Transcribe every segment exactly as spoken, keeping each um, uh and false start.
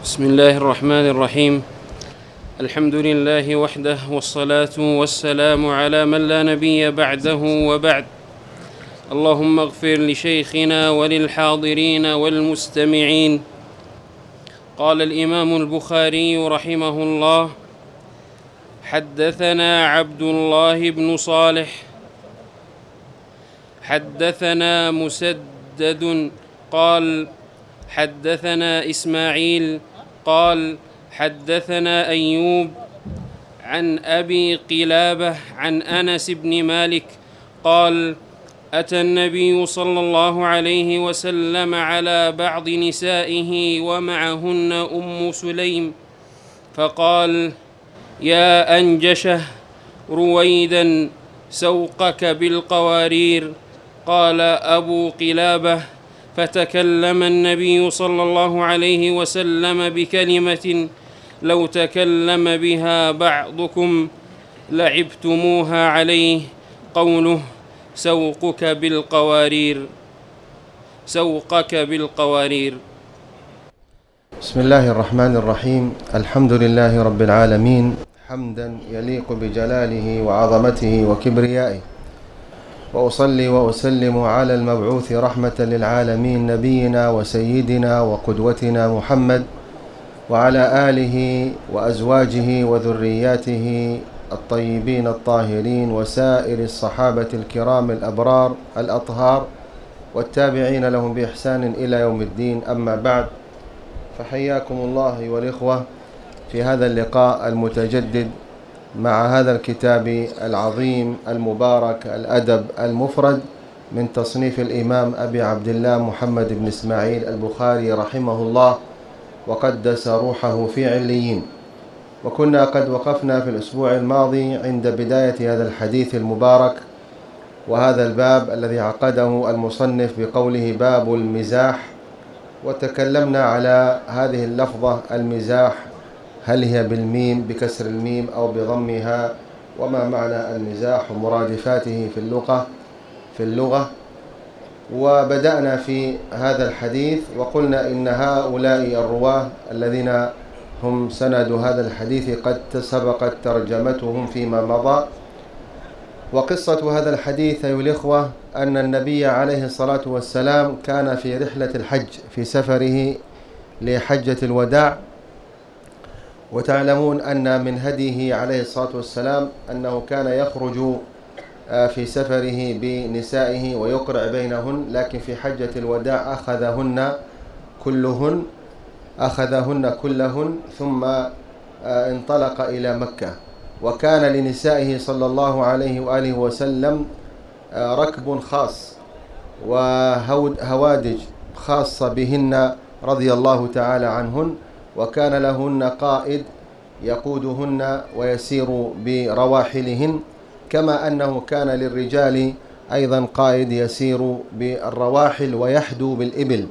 بسم الله الرحمن الرحيم. الحمد لله وحده، والصلاة والسلام على من لا نبي بعده وبعد. اللهم اغفر لشيخنا وللحاضرين والمستمعين. قال الإمام البخاري رحمه الله: حدثنا عبد الله بن صالح حدثنا مسدد قال حدثنا إسماعيل قال حدثنا أيوب عن أبي قلابة عن أنس بن مالك قال: أتى النبي صلى الله عليه وسلم على بعض نسائه ومعهن أم سليم فقال: يا أنجشة رويدا سوقك بالقوارير. قال أبو قلابة: فتكلم النبي صلى الله عليه وسلم بكلمة لو تكلم بها بعضكم لعبتموها عليه، قوله: سوقك بالقوارير سوقك بالقوارير. بسم الله الرحمن الرحيم. الحمد لله رب العالمين حمدا يليق بجلاله وعظمته وكبريائه، وأصلي وأسلم على المبعوث رحمة للعالمين نبينا وسيدنا وقدوتنا محمد، وعلى آله وأزواجه وذرياته الطيبين الطاهرين، وسائر الصحابة الكرام الأبرار الأطهار، والتابعين لهم بإحسان إلى يوم الدين. أما بعد، فحياكم الله والإخوة في هذا اللقاء المتجدد مع هذا الكتاب العظيم المبارك، الأدب المفرد، من تصنيف الإمام أبي عبد الله محمد بن إسماعيل البخاري رحمه الله وقدس روحه في عليين. وكنا قد وقفنا في الأسبوع الماضي عند بداية هذا الحديث المبارك، وهذا الباب الذي عقده المصنف بقوله باب المزاح، وتكلمنا على هذه اللفظة المزاح، هل هي بالميم بكسر الميم أو بضمها، وما معنى المزاح ومرادفاته في اللغة في اللغة وبدأنا في هذا الحديث وقلنا إن هؤلاء الرواه الذين هم سند هذا الحديث قد سبقت ترجمتهم فيما مضى. وقصة هذا الحديث أيها الإخوة أن النبي عليه الصلاة والسلام كان في رحلة الحج، في سفره لحجة الوداع، وتعلمون أن من هديه عليه الصلاة والسلام أنه كان يخرج في سفره بنسائه ويقرع بينهن، لكن في حجة الوداع أخذهن كلهن أخذهن كلهن ثم انطلق إلى مكة. وكان لنسائه صلى الله عليه وآله وسلم ركب خاص وهوادج خاصة بهن رضي الله تعالى عنهن، وكان لهن قائد يقودهن ويسير برواحلهن، كما أنه كان للرجال أيضا قائد يسير بالرواحل ويحدو بالإبل.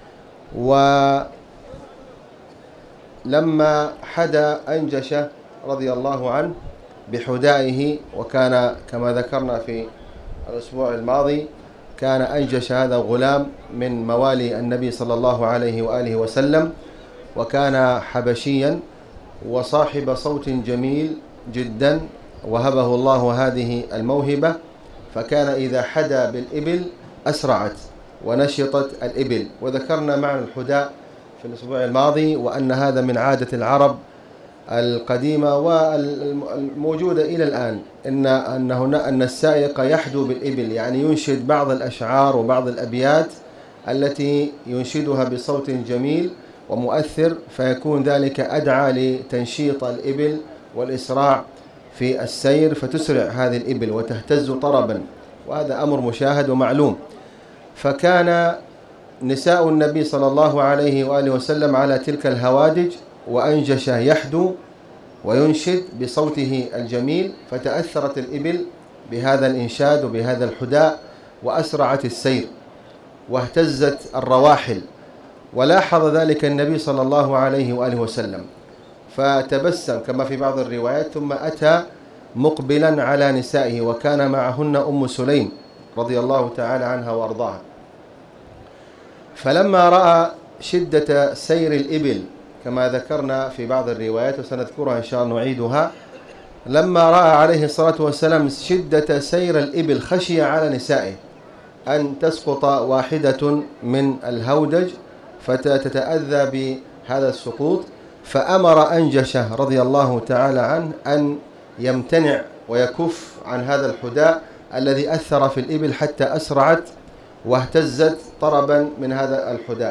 ولما حدا أنجشة رضي الله عنه بحدائه، وكان كما ذكرنا في الأسبوع الماضي كان أنجش هذا غلام من موالي النبي صلى الله عليه وآله وسلم، وكان حبشيا وصاحب صوت جميل جدا، وهبه الله هذه الموهبة، فكان إذا حدا بالإبل أسرعت ونشطت الإبل. وذكرنا معنى الحداء في الأسبوع الماضي، وأن هذا من عادة العرب القديمة والموجودة إلى الآن، إن أن هنا أن السائق يحدو بالإبل، يعني ينشد بعض الأشعار وبعض الأبيات التي ينشدها بصوت جميل ومؤثر، فيكون ذلك أدعى لتنشيط الإبل والإسراع في السير، فتسرع هذه الإبل وتهتز طربا، وهذا أمر مشاهد ومعلوم. فكان نساء النبي صلى الله عليه وآله وسلم على تلك الهوادج، وأنجش يحدو وينشد بصوته الجميل، فتأثرت الإبل بهذا الإنشاد وبهذا الحداء وأسرعت السير واهتزت الرواحل. ولاحظ ذلك النبي صلى الله عليه وآله وسلم فتبسم كما في بعض الروايات، ثم أتى مقبلا على نسائه، وكان معهن أم سليم رضي الله تعالى عنها وأرضاها. فلما رأى شدة سير الإبل كما ذكرنا في بعض الروايات وسنذكرها إن شاء الله نعيدها. لما رأى عليه الصلاة والسلام شدة سير الإبل خشي على نسائه أن تسقط واحدة من الهودج فتتأذى بهذا السقوط، فأمر أنجشة رضي الله تعالى عنه أن يمتنع ويكف عن هذا الحداء الذي أثر في الإبل حتى أسرعت واهتزت طربا من هذا الحداء.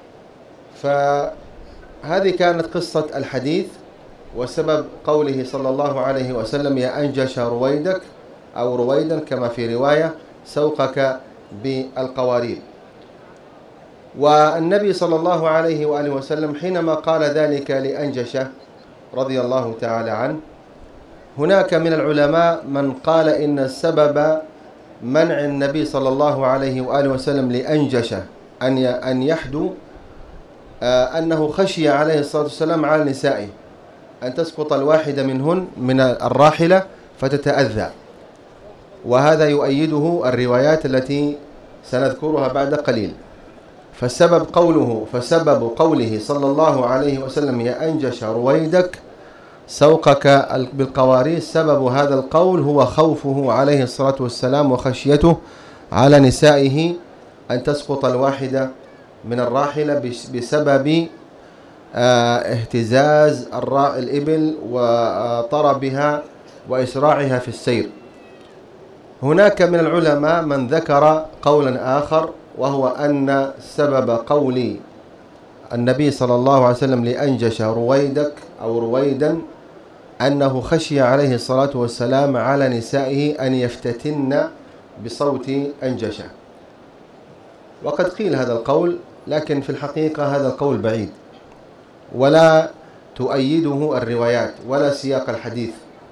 فهذه كانت قصة الحديث وسبب قوله صلى الله عليه وسلم يا أنجش رويدك أو رويدا كما في رواية سوقك بالقوارير. والنبي صلى الله عليه وآله وسلم حينما قال ذلك لأنجشة رضي الله تعالى عنه، هناك من العلماء من قال إن السبب منع النبي صلى الله عليه وآله وسلم لأنجشة أن أن يحدو أنه خشي عليه الصلاة والسلام على نسائه أن تسقط الواحدة منهن من الراحلة فتتأذى، وهذا يؤيده الروايات التي سنذكرها بعد قليل. فسبب قوله فسبب قوله صلى الله عليه وسلم يا أنجش رويدك سوقك بالقوارير، سبب هذا القول هو خوفه عليه الصلاة والسلام وخشيته على نسائه أن تسقط الواحدة من الراحلة بسبب اهتزاز الإبل وطربها وإسراعها في السير. هناك من العلماء من ذكر قولا آخر، وهو أن سبب قول النبي صلى الله عليه وسلم لأنجش رويدك أو رويدا أنه خشي عليه الصلاة والسلام على نسائه أن يفتتن بصوت أنجشة. وقد قيل هذا القول، لكن في الحقيقة هذا القول بعيد ولا تؤيده الروايات ولا سياق الحديث،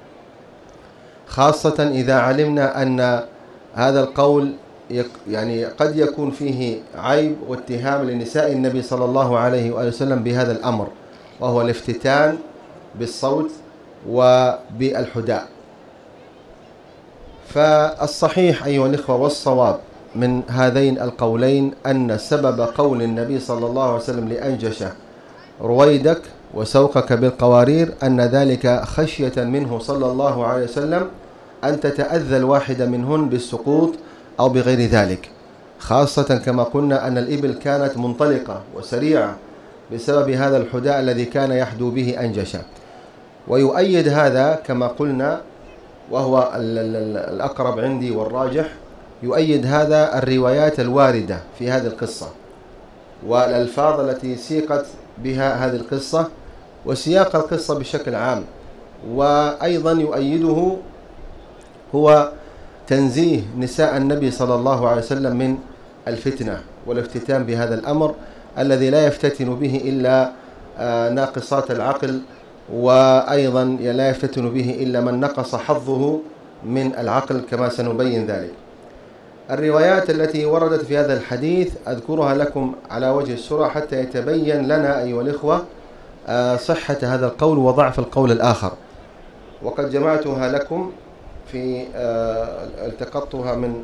خاصة إذا علمنا أن هذا القول يعني قد يكون فيه عيب واتهام لنساء النبي صلى الله عليه وآله وسلم بهذا الأمر، وهو الافتتان بالصوت وبالحداء. فالصحيح أيها الإخوة والصواب من هذين القولين أن سبب قول النبي صلى الله عليه وسلم لأنجشة رويدك وسوقك بالقوارير أن ذلك خشية منه صلى الله عليه وسلم أن تتأذى الواحدة منهن بالسقوط أو بغير ذلك، خاصة كما قلنا أن الإبل كانت منطلقة وسريعة بسبب هذا الحداء الذي كان يحدو به أنجشة. ويؤيد هذا كما قلنا، وهو الأقرب عندي والراجح، يؤيد هذا الروايات الواردة في هذه القصة والألفاظ التي سيقت بها هذه القصة وسياق القصة بشكل عام. وأيضا يؤيده هو تنزيه نساء النبي صلى الله عليه وسلم من الفتنة والافتتان بهذا الأمر الذي لا يفتتن به إلا ناقصات العقل، وأيضا لا يفتتن به إلا من نقص حظه من العقل كما سنبين ذلك. الروايات التي وردت في هذا الحديث أذكرها لكم على وجه السرعة حتى يتبين لنا أيها الإخوة صحة هذا القول وضعف القول الآخر، وقد جمعتها لكم في التقطتها من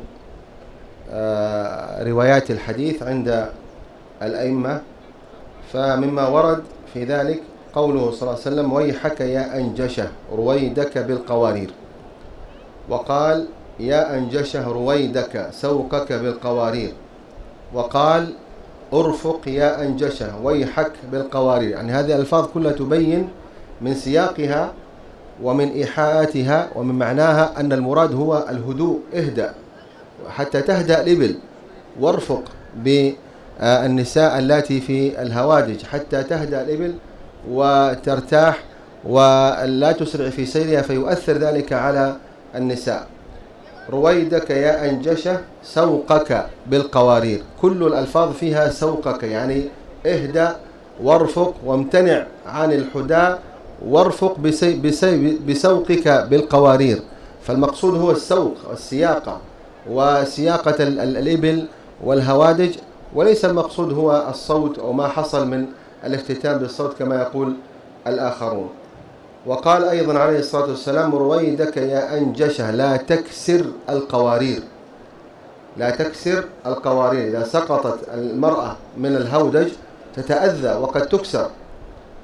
روايات الحديث عند الأئمة. فمما ورد في ذلك قوله صلى الله عليه وسلم ويحك يا أنجشة رويدك بالقوارير، وقال يا أنجشة رويدك سوقك بالقوارير، وقال أرفق يا أنجشة ويحك بالقوارير. يعني هذه الألفاظ كلها تبين من سياقها ومن إيحاءاتها ومن معناها أن المراد هو الهدوء، اهدأ حتى تهدأ الإبل، وارفق بالنساء اللاتي في الهوادج حتى تهدأ الإبل وترتاح ولا تسرع في سيرها فيؤثر ذلك على النساء. رويدك يا أنجشة سوقك بالقوارير، كل الألفاظ فيها سوقك، يعني اهدأ وارفق وامتنع عن الحداء وارفق بسي بسي بسوقك بالقوارير. فالمقصود هو السوق والسياقة وسياقة الإبل والهوادج، وليس المقصود هو الصوت أو ما حصل من الافتتان بالصوت كما يقول الآخرون. وقال أيضا عليه الصلاة والسلام رويدك يا أنجشة لا تكسر القوارير، لا تكسر القوارير. إذا سقطت المرأة من الهودج تتأذى وقد تكسر،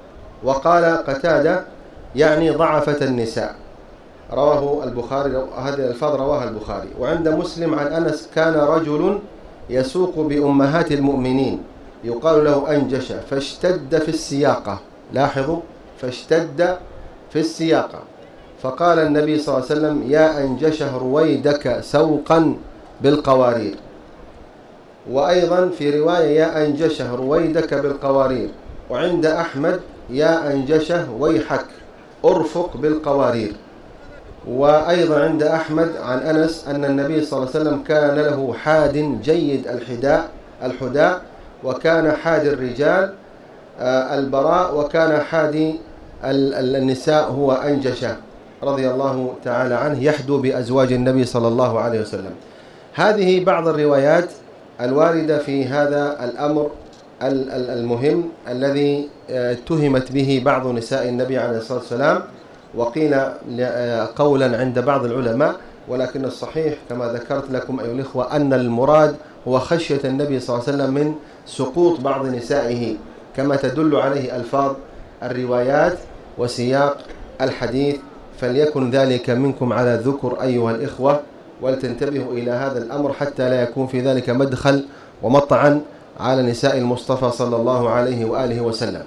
وقال قتادة يعني ضعفة النساء. رواه البخاري، هذه الألفاظ رواها البخاري. وعند مسلم عن أنس كان رجل يسوق بأمهات المؤمنين يقال له أنجش فاشتد في السياقة. لاحظوا، فاشتد في السياقة، فقال النبي صلى الله عليه وسلم يا أنجشه رويدك سوقا بالقوارير. وأيضا في رواية يا أنجشه رويدك بالقوارير. وعند أحمد يا أنجشه ويحك أرفق بالقوارير. وأيضا عند أحمد عن أنس أن النبي صلى الله عليه وسلم كان له حاد جيد الحداء الحداء وكان حاد الرجال البراء، وكان حادي النساء هو أنجشة رضي الله تعالى عنه يحدو بأزواج النبي صلى الله عليه وسلم. هذه بعض الروايات الواردة في هذا الأمر المهم الذي اتهمت به بعض نساء النبي عليه الصلاة والسلام، وقيل قولا عند بعض العلماء، ولكن الصحيح كما ذكرت لكم أيها الإخوة أن المراد هو خشية النبي صلى الله عليه وسلم من سقوط بعض نسائه، كما تدل عليه ألفاظ الروايات وسياق الحديث. فليكن ذلك منكم على الذكر أيها الإخوة، ولتنتبهوا إلى هذا الأمر حتى لا يكون في ذلك مدخل ومطعن على نساء المصطفى صلى الله عليه وآله وسلم.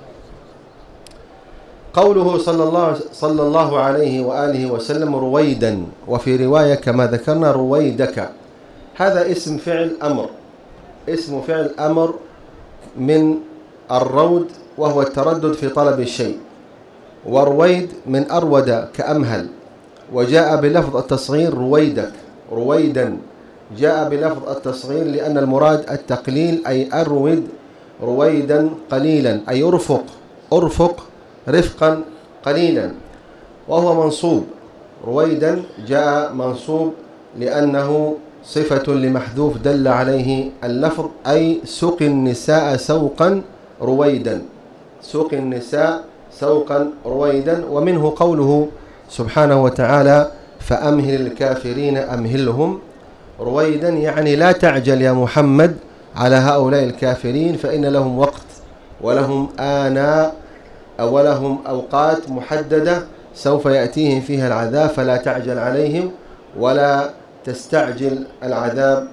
قوله صلى الله, صلى الله عليه وآله وسلم رويدا، وفي رواية كما ذكرنا رويدك، هذا اسم فعل أمر، اسم فعل أمر من الرود وهو التردد في طلب الشيء، ورويد من أرود كأمهل، وجاء بلفظ التصغير رويدك رويدا، جاء بلفظ التصغير لأن المراد التقليل، أي أرود رويدا قليلا، أي أرفق أرفق رفقا قليلا، وهو منصوب. رويدا جاء منصوب لأنه صفة لمحذوف دل عليه اللفظ، أي سوق النساء سوقا رويدا، سوق النساء سوقا رويدا. ومنه قوله سبحانه وتعالى فأمهل الكافرين أمهلهم رويدا، يعني لا تعجل يا محمد على هؤلاء الكافرين، فإن لهم وقت ولهم آناء ولهم أوقات محددة سوف يأتيهم فيها العذاب، فلا تعجل عليهم ولا تستعجل العذاب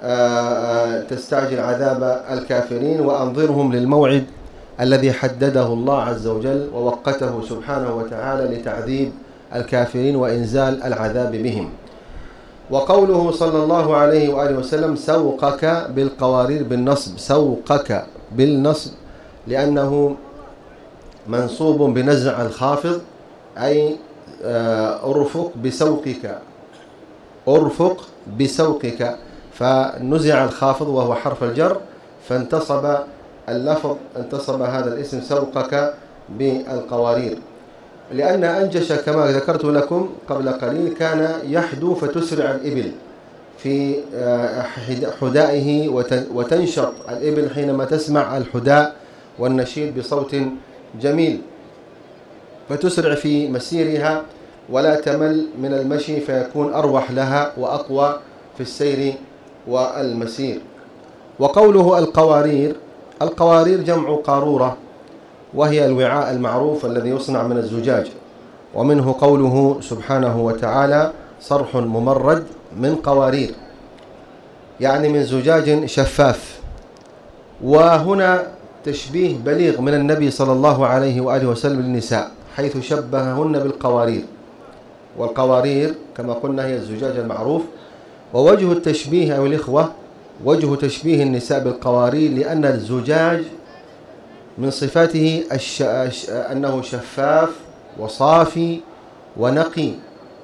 تستعجل عذاب الكافرين، وأنظرهم للموعد الذي حدده الله عز وجل ووقته سبحانه وتعالى لتعذيب الكافرين وإنزال العذاب بهم. وقوله صلى الله عليه وآله وسلم سوقك بالقوارير بالنصب، سوقك بالنصب لأنه منصوب بنزع الخافض، أي أرفق بسوقك أرفق بسوقك، فنزع الخافض وهو حرف الجر، فانتصب اللفظ انتصب هذا الاسم سوقك بالقوارير. لأن أنجش كما ذكرت لكم قبل قليل كان يحدو فتسرع الإبل في حدائه، وتنشط الإبل حينما تسمع الحداء والنشيد بصوت جميل، فتسرع في مسيرها ولا تمل من المشي، فيكون أروح لها وأقوى في السير والمسير. وقوله القوارير، القوارير جمع قارورة، وهي الوعاء المعروف الذي يصنع من الزجاج. ومنه قوله سبحانه وتعالى صرح ممرد من قوارير، يعني من زجاج شفاف. وهنا تشبيه بليغ من النبي صلى الله عليه وآله وسلم للنساء، حيث شبههن بالقوارير، والقوارير كما قلنا هي الزجاج المعروف. ووجه التشبيه أيها الإخوة، وجه تشبيه النساء بالقوارير لأن الزجاج من صفاته الش... أنه شفاف وصافي ونقي،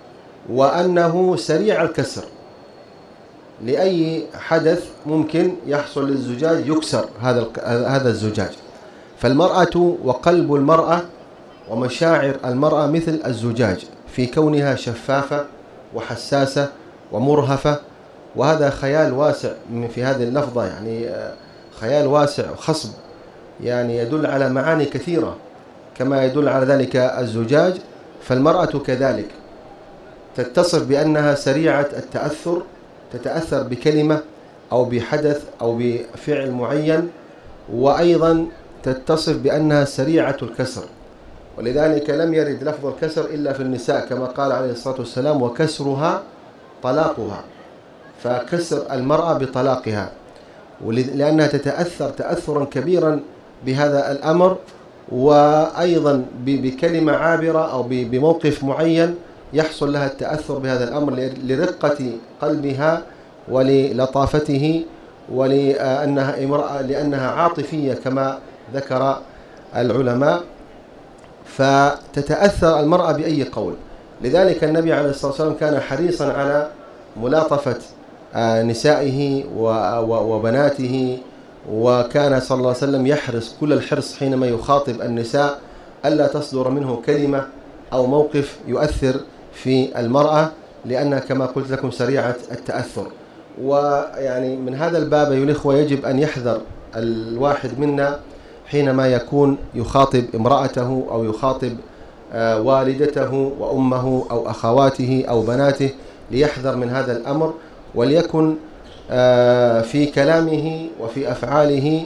وأنه سريع الكسر، لأي حدث ممكن يحصل للزجاج يكسر هذا هذا الزجاج. فالمرأة وقلب المرأة ومشاعر المرأة مثل الزجاج في كونها شفافة وحساسة ومرهفة، وهذا خيال واسع في هذه اللفظة، يعني خيال واسع وخصب، يعني يدل على معاني كثيرة كما يدل على ذلك الزجاج. فالمرأة كذلك تتصف بأنها سريعة التأثر، تتأثر بكلمة أو بحدث أو بفعل معين، وأيضا تتصف بأنها سريعة الكسر، ولذلك لم يرد لفظ الكسر إلا في النساء كما قال عليه الصلاة والسلام: وكسرها طلاقها، فكسر المرأة بطلاقها، لأنها تتأثر تأثرا كبيرا بهذا الأمر، وأيضا بكلمة عابرة أو بموقف معين يحصل لها التأثر بهذا الأمر لرقة قلبها وللطافته ولأنها امرأة لأنها عاطفية كما ذكر العلماء، فتتأثر المرأة بأي قول. لذلك النبي عليه الصلاة والسلام كان حريصا على ملاطفة نسائه وبناته، وكان صلى الله عليه وسلم يحرص كل الحرص حينما يخاطب النساء ألا تصدر منه كلمة أو موقف يؤثر في المرأة، لأنها كما قلت لكم سريعة التأثر. ويعني من هذا الباب أيها الإخوة يجب أن يحذر الواحد منا حينما يكون يخاطب امرأته أو يخاطب والدته وأمه أو أخواته أو بناته، ليحذر من هذا الأمر، وليكن في كلامه وفي أفعاله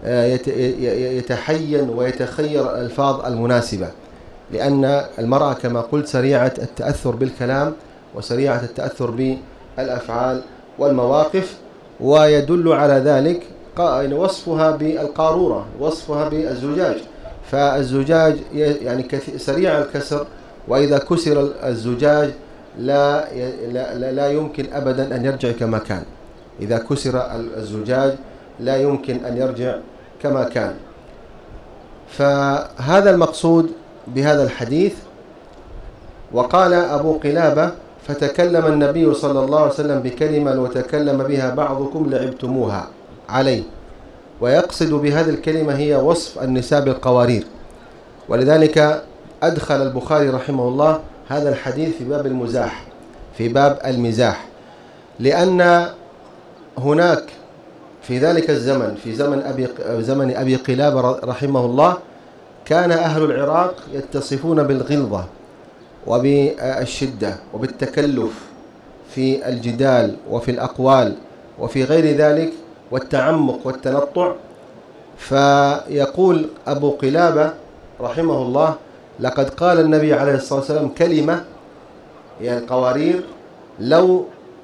يتحين ويتخير الألفاظ المناسبة، لأن المرأة كما قلت سريعة التأثر بالكلام وسريعة التأثر بالأفعال والمواقف. ويدل على ذلك وصفها بالقارورة، وصفها بالزجاج، فالزجاج يعني سريع الكسر، وإذا كسر الزجاج لا لا لا يمكن أبدا أن يرجع كما كان. إذا كسر الزجاج لا يمكن أن يرجع كما كان. فهذا المقصود بهذا الحديث. وقال أبو قلابة: فتكلم النبي صلى الله عليه وسلم بكلمة لو تكلم بها بعضكم لعبتموها عليه، ويقصد بهذه الكلمة هي وصف النساء بالقوارير. ولذلك أدخل البخاري رحمه الله هذا الحديث في باب المزاح، في باب المزاح، لأن هناك في ذلك الزمن، في زمن أبي زمن أبي قلابة رحمه الله، كان أهل العراق يتصفون بالغلظة وبالشدة وبالتكلف في الجدال وفي الأقوال وفي غير ذلك، والتعمق والتنطع. فيقول أبو قلابة رحمه الله: لقد قال النبي عليه الصلاة والسلام كلمة، يعني قوارير، لو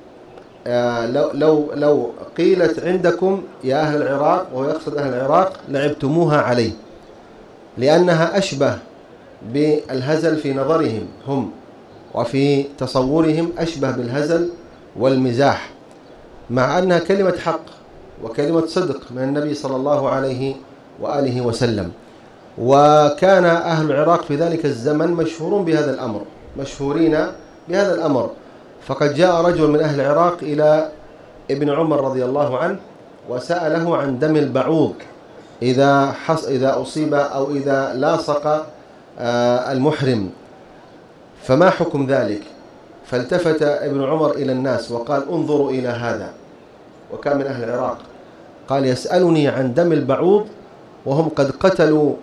آه لو لو لو قيلت عندكم يا أهل العراق، وهو يقصد أهل العراق، لعبتموها عليه، لأنها أشبه بالهزل في نظرهم هم، وفي تصورهم أشبه بالهزل والمزاح، مع أنها كلمة حق وكلمة صدق من النبي صلى الله عليه وآله وسلم. وكان أهل العراق في ذلك الزمن مشهورون بهذا الأمر، مشهورين بهذا الأمر. فقد جاء رجل من أهل العراق إلى ابن عمر رضي الله عنه وسأله عن دم البعوض إذا حص إذا أصيب أو إذا لاصق المحرم، فما حكم ذلك؟ فالتفت ابن عمر إلى الناس وقال: انظروا إلى هذا، وكان من أهل العراق، قال: يسألني عن دم البعوض وهم قد قتلوا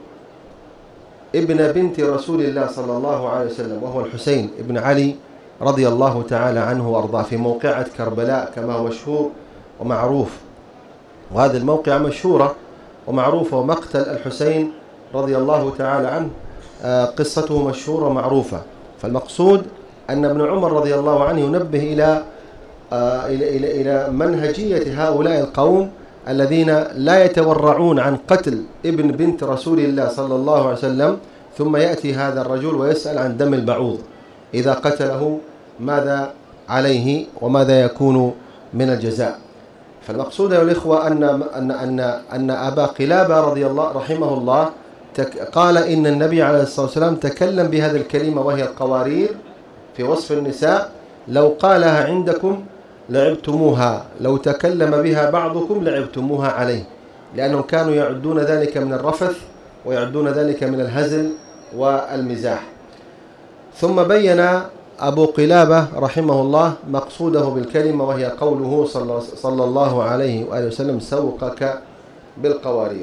ابن بنت رسول الله صلى الله عليه وسلم، وهو الحسين ابن علي رضي الله تعالى عنه وأرضاه، في موقعة كربلاء كما هو مشهور ومعروف. وهذه الموقعة مشهورة ومعروفة، ومقتل الحسين رضي الله تعالى عنه قصته مشهورة ومعروفة. فالمقصود أن ابن عمر رضي الله عنه ينبه إلى إلى إلى إلى منهجية هؤلاء القوم الذين لا يتورعون عن قتل ابن بنت رسول الله صلى الله عليه وسلم، ثم يأتي هذا الرجل ويسأل عن دم البعوض، إذا قتله ماذا عليه وماذا يكون من الجزاء. فالمقصود يا الإخوة أن أن أن أن أبا قلابة رضي الله رحمه الله قال إن النبي عليه الصلاة والسلام تكلم بهذه الكلمة وهي القوارير في وصف النساء، لو قالها عندكم لعبتموها، لو تكلم بها بعضكم لعبتموها عليه، لأنهم كانوا يعدون ذلك من الرفث ويعدون ذلك من الهزل والمزاح. ثم بين أبو قلابة رحمه الله مقصوده بالكلمة، وهي قوله صلى الله عليه وآله وسلم: سوقك بالقوارير.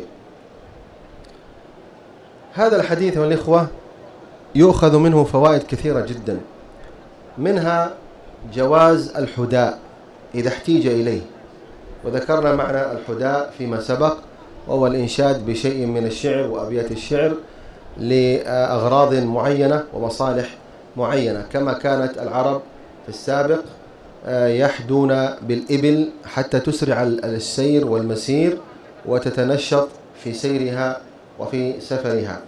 هذا الحديث والإخوة يؤخذ منه فوائد كثيرة جدا، منها جواز الحداء إذا احتيج إليه، وذكرنا معنى الحداء فيما سبق، وهو الإنشاد بشيء من الشعر وأبيات الشعر لأغراض معينة ومصالح معينة، كما كانت العرب في السابق يحدون بالإبل حتى تسرع السير والمسير وتتنشط في سيرها وفي سفرها.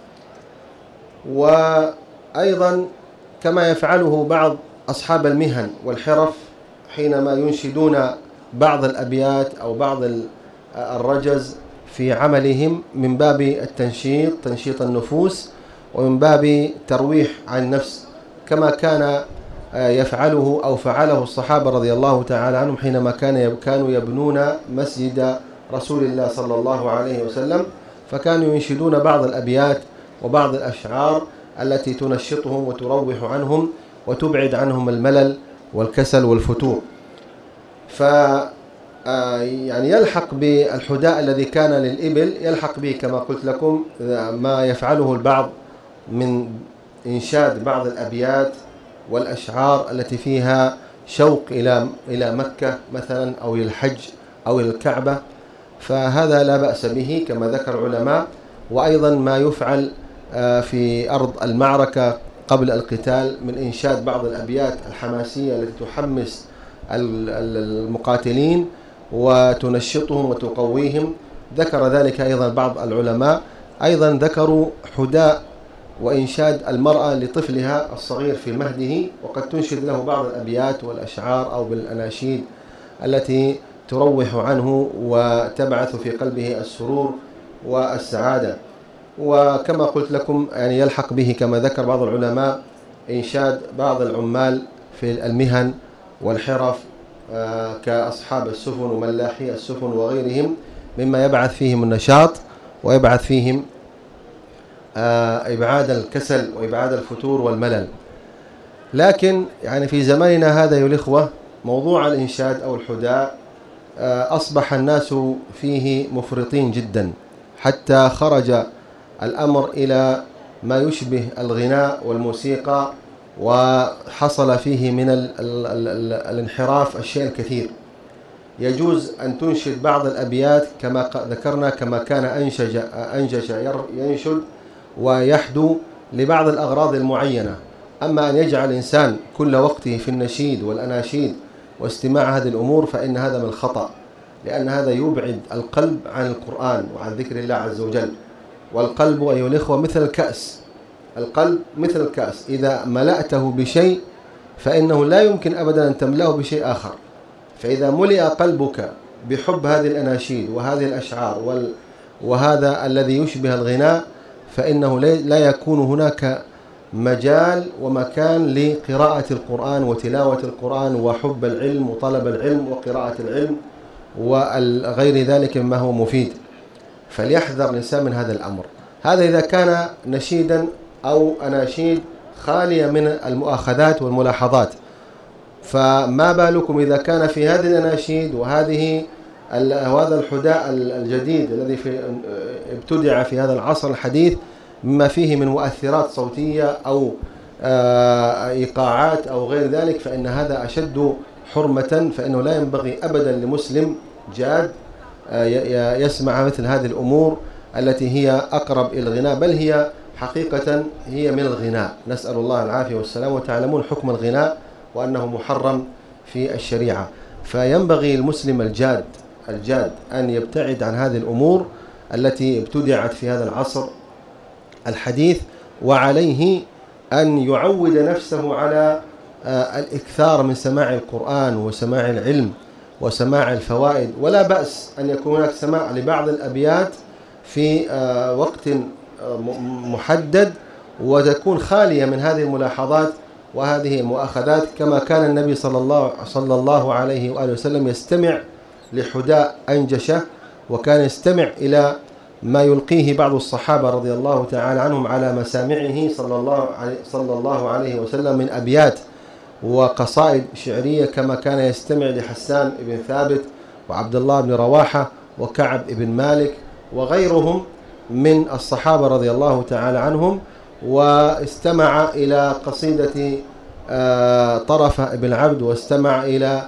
وأيضا كما يفعله بعض أصحاب المهن والحرف حينما ينشدون بعض الأبيات أو بعض الرجز في عملهم من باب التنشيط، تنشيط النفوس، ومن باب ترويح عن النفس، كما كان يفعله أو فعله الصحابة رضي الله تعالى عنهم حينما كان كانوا يبنون مسجد رسول الله صلى الله عليه وسلم، فكانوا ينشدون بعض الأبيات وبعض الأشعار التي تنشطهم وتروح عنهم وتبعد عنهم الملل والكسل والفتور. ف يعني يلحق بالحداء الذي كان للإبل، يلحق به كما قلت لكم ما يفعله البعض من إنشاد بعض الأبيات والأشعار التي فيها شوق إلى إلى مكة مثلا أو إلى الحج أو إلى الكعبة، فهذا لا بأس به كما ذكر العلماء. وأيضا ما يفعل في أرض المعركة قبل القتال من إنشاد بعض الأبيات الحماسية التي تحمس المقاتلين وتنشطهم وتقويهم، ذكر ذلك أيضا بعض العلماء. أيضا ذكروا حداء وإنشاد المرأة لطفلها الصغير في مهده، وقد تنشد له بعض الأبيات والأشعار أو بالأناشيد التي تروح عنه وتبعث في قلبه السرور والسعادة. وكما قلت لكم يعني يلحق به كما ذكر بعض العلماء إنشاد بعض العمال في المهن والحرف كأصحاب السفن وملاحي السفن وغيرهم، مما يبعث فيهم النشاط ويبعث فيهم إبعاد الكسل وإبعاد الفتور والملل. لكن يعني في زماننا هذا يا الإخوة موضوع الإنشاد أو الحداء أصبح الناس فيه مفرطين جدا، حتى خرج الأمر إلى ما يشبه الغناء والموسيقى، وحصل فيه من ال ال ال الانحراف الشيء الكثير. يجوز أن تنشد بعض الأبيات كما ذكرنا، كما كان أنشج أنجش ينشد ويحدو لبعض الأغراض المعينة. أما أن يجعل الإنسان كل وقته في النشيد والأناشيد واستماع هذه الأمور فإن هذا من الخطأ، لأن هذا يبعد القلب عن القرآن وعن ذكر الله عز وجل. والقلب أيها الإخوة مثل الكأس، القلب مثل الكأس، إذا ملأته بشيء فإنه لا يمكن أبدا أن تملأه بشيء آخر. فإذا ملئ قلبك بحب هذه الأناشيد وهذه الأشعار وهذا الذي يشبه الغناء، فإنه لا يكون هناك مجال ومكان لقراءة القرآن وتلاوة القرآن وحب العلم وطلب العلم وقراءة العلم وغير ذلك مما هو مفيد. فليحذر الإنسان من هذا الأمر. هذا إذا كان نشيدا أو أناشيد خالية من المؤاخذات والملاحظات، فما بالكم إذا كان في هذه الأناشيد وهذه هذا الحداء الجديد الذي في ابتدع في هذا العصر الحديث مما فيه من مؤثرات صوتية أو إيقاعات أو غير ذلك، فإن هذا أشد حرمة. فإنه لا ينبغي أبدا لمسلم جاد يسمع مثل هذه الأمور التي هي أقرب إلى الغناء، بل هي حقيقة هي من الغناء. نسأل الله العافية والسلام. وتعلمون حكم الغناء وأنه محرم في الشريعة. فينبغي المسلم الجاد الجاد أن يبتعد عن هذه الأمور التي ابتدعت في هذا العصر الحديث، وعليه أن يعود نفسه على الإكثار من سماع القرآن وسماع العلم وسماع الفوائد. ولا بأس أن يكون هناك سماع لبعض الأبيات في وقت محدد وتكون خالية من هذه الملاحظات وهذه المؤاخذات، كما كان النبي صلى الله صلى الله عليه وآله وسلم يستمع لحداء أنجشة، وكان يستمع إلى ما يلقيه بعض الصحابة رضي الله تعالى عنهم على مسامعه صلى الله عليه صلى الله عليه وسلم من أبيات وقصائد شعرية، كما كان يستمع لحسان بن ثابت وعبد الله بن رواحة وكعب بن مالك وغيرهم من الصحابة رضي الله تعالى عنهم. واستمع إلى قصيدة طرفة بن عبد، واستمع إلى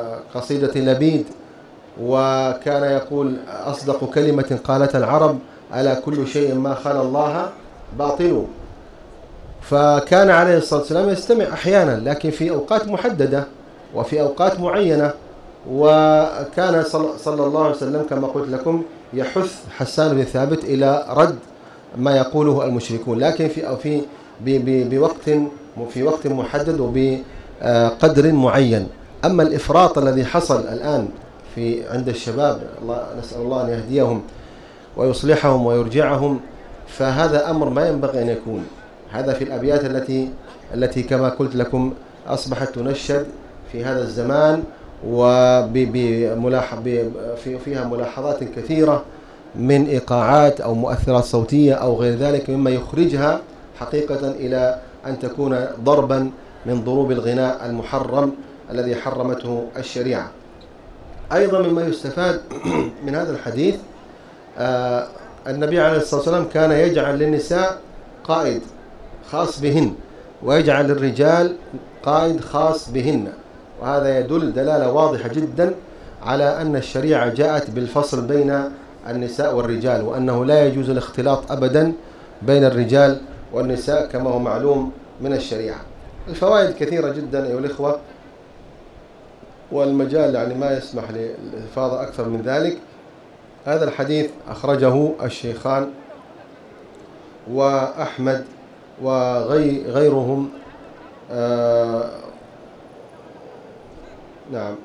قصيدة لبيد، وكان يقول أصدق كلمة قالت العرب ألا كل شيء ما خلا الله باطل. فكان عليه الصلاة والسلام يستمع أحيانا لكن في أوقات محددة وفي أوقات معينة، وكان صلى الله عليه وسلم كما قلت لكم يحث حسان بن ثابت إلى رد ما يقوله المشركون، لكن في في بوقت في وقت محدد وبقدر معين. أما الإفراط الذي حصل الآن في عند الشباب، الله نسأل الله أن يهديهم ويصلحهم ويرجعهم، فهذا أمر ما ينبغي أن يكون. هذا في الأبيات التي التي كما قلت لكم أصبحت تنشد في هذا الزمان، وفيها ملاحظات كثيرة من إيقاعات أو مؤثرات صوتية أو غير ذلك مما يخرجها حقيقة إلى أن تكون ضربا من ضروب الغناء المحرم الذي حرمته الشريعة. أيضا مما يستفاد من هذا الحديث آه النبي عليه الصلاة والسلام كان يجعل للنساء قائد خاص بهن ويجعل للرجال قائد خاص بهن، وهذا يدل دلالة واضحة جدا على أن الشريعة جاءت بالفصل بين النساء والرجال، وأنه لا يجوز الاختلاط أبدا بين الرجال والنساء كما هو معلوم من الشريعة. الفوائد كثيرة جدا أيها الإخوة، والمجال يعني ما يسمح للإفاضة أكثر من ذلك. هذا الحديث أخرجه الشيخان وأحمد وغيرهم. آه نعم.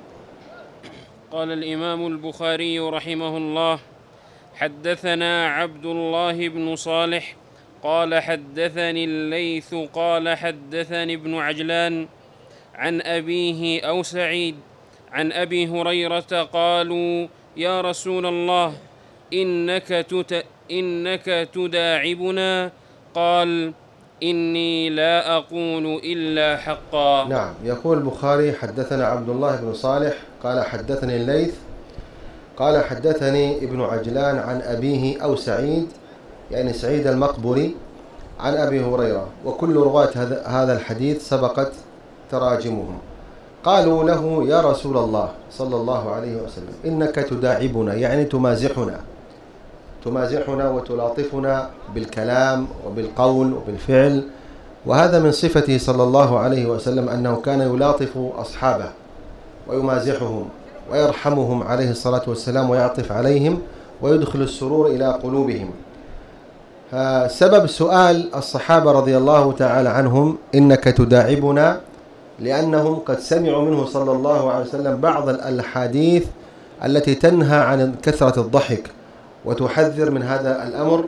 قال الإمام البخاري رحمه الله: حدثنا عبد الله بن صالح قال حدثني الليث قال حدثني ابن عجلان عن أبيه أو سعيد عن أبي هريرة قالوا: يا رسول الله إنك, تت... إنك تداعبنا، قال: إني لا أقول إلا حقا. نعم. يقول البخاري: حدثنا عبد الله بن صالح قال حدثني الليث قال حدثني ابن عجلان عن أبيه أو سعيد يعني سعيد المقبري عن أبي هريرة، وكل رواة هذا الحديث سبقت تراجمهم. قالوا له: يا رسول الله صلى الله عليه وسلم إنك تداعبنا، يعني تمازحنا تمازحنا وتلاطفنا بالكلام وبالقول وبالفعل، وهذا من صفته صلى الله عليه وسلم أنه كان يلاطف أصحابه ويمازحهم ويرحمهم عليه الصلاة والسلام ويعطف عليهم ويدخل السرور إلى قلوبهم. سبب سؤال الصحابة رضي الله تعالى عنهم إنك تداعبنا لأنهم قد سمعوا منه صلى الله عليه وسلم بعض الأحاديث التي تنهى عن كثرة الضحك وتحذر من هذا الأمر،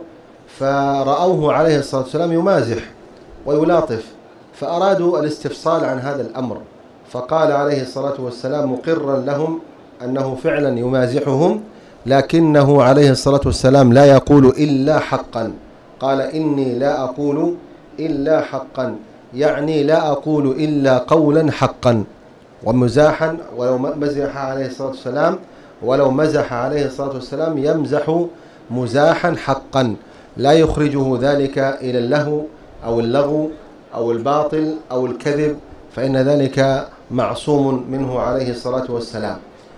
فرأوه عليه الصلاة والسلام يمازح ويلاطف، فأرادوا الاستفصال عن هذا الأمر، فقال عليه الصلاة والسلام مقرا لهم أنه فعلا يمازحهم، لكنه عليه الصلاة والسلام لا يقول إلا حقا. قال: إني لا أقول إلا حقا، يعني لا أقول إلا قولا حقا ومزاحا. ولو مزح عليه الصلاة والسلام ولو مزح عليه الصلاة والسلام يمزح مزاحا حقا، لا يخرجه ذلك إلى اللهو أو اللغو أو الباطل أو الكذب، فإن ذلك معصوم منه عليه الصلاة والسلام.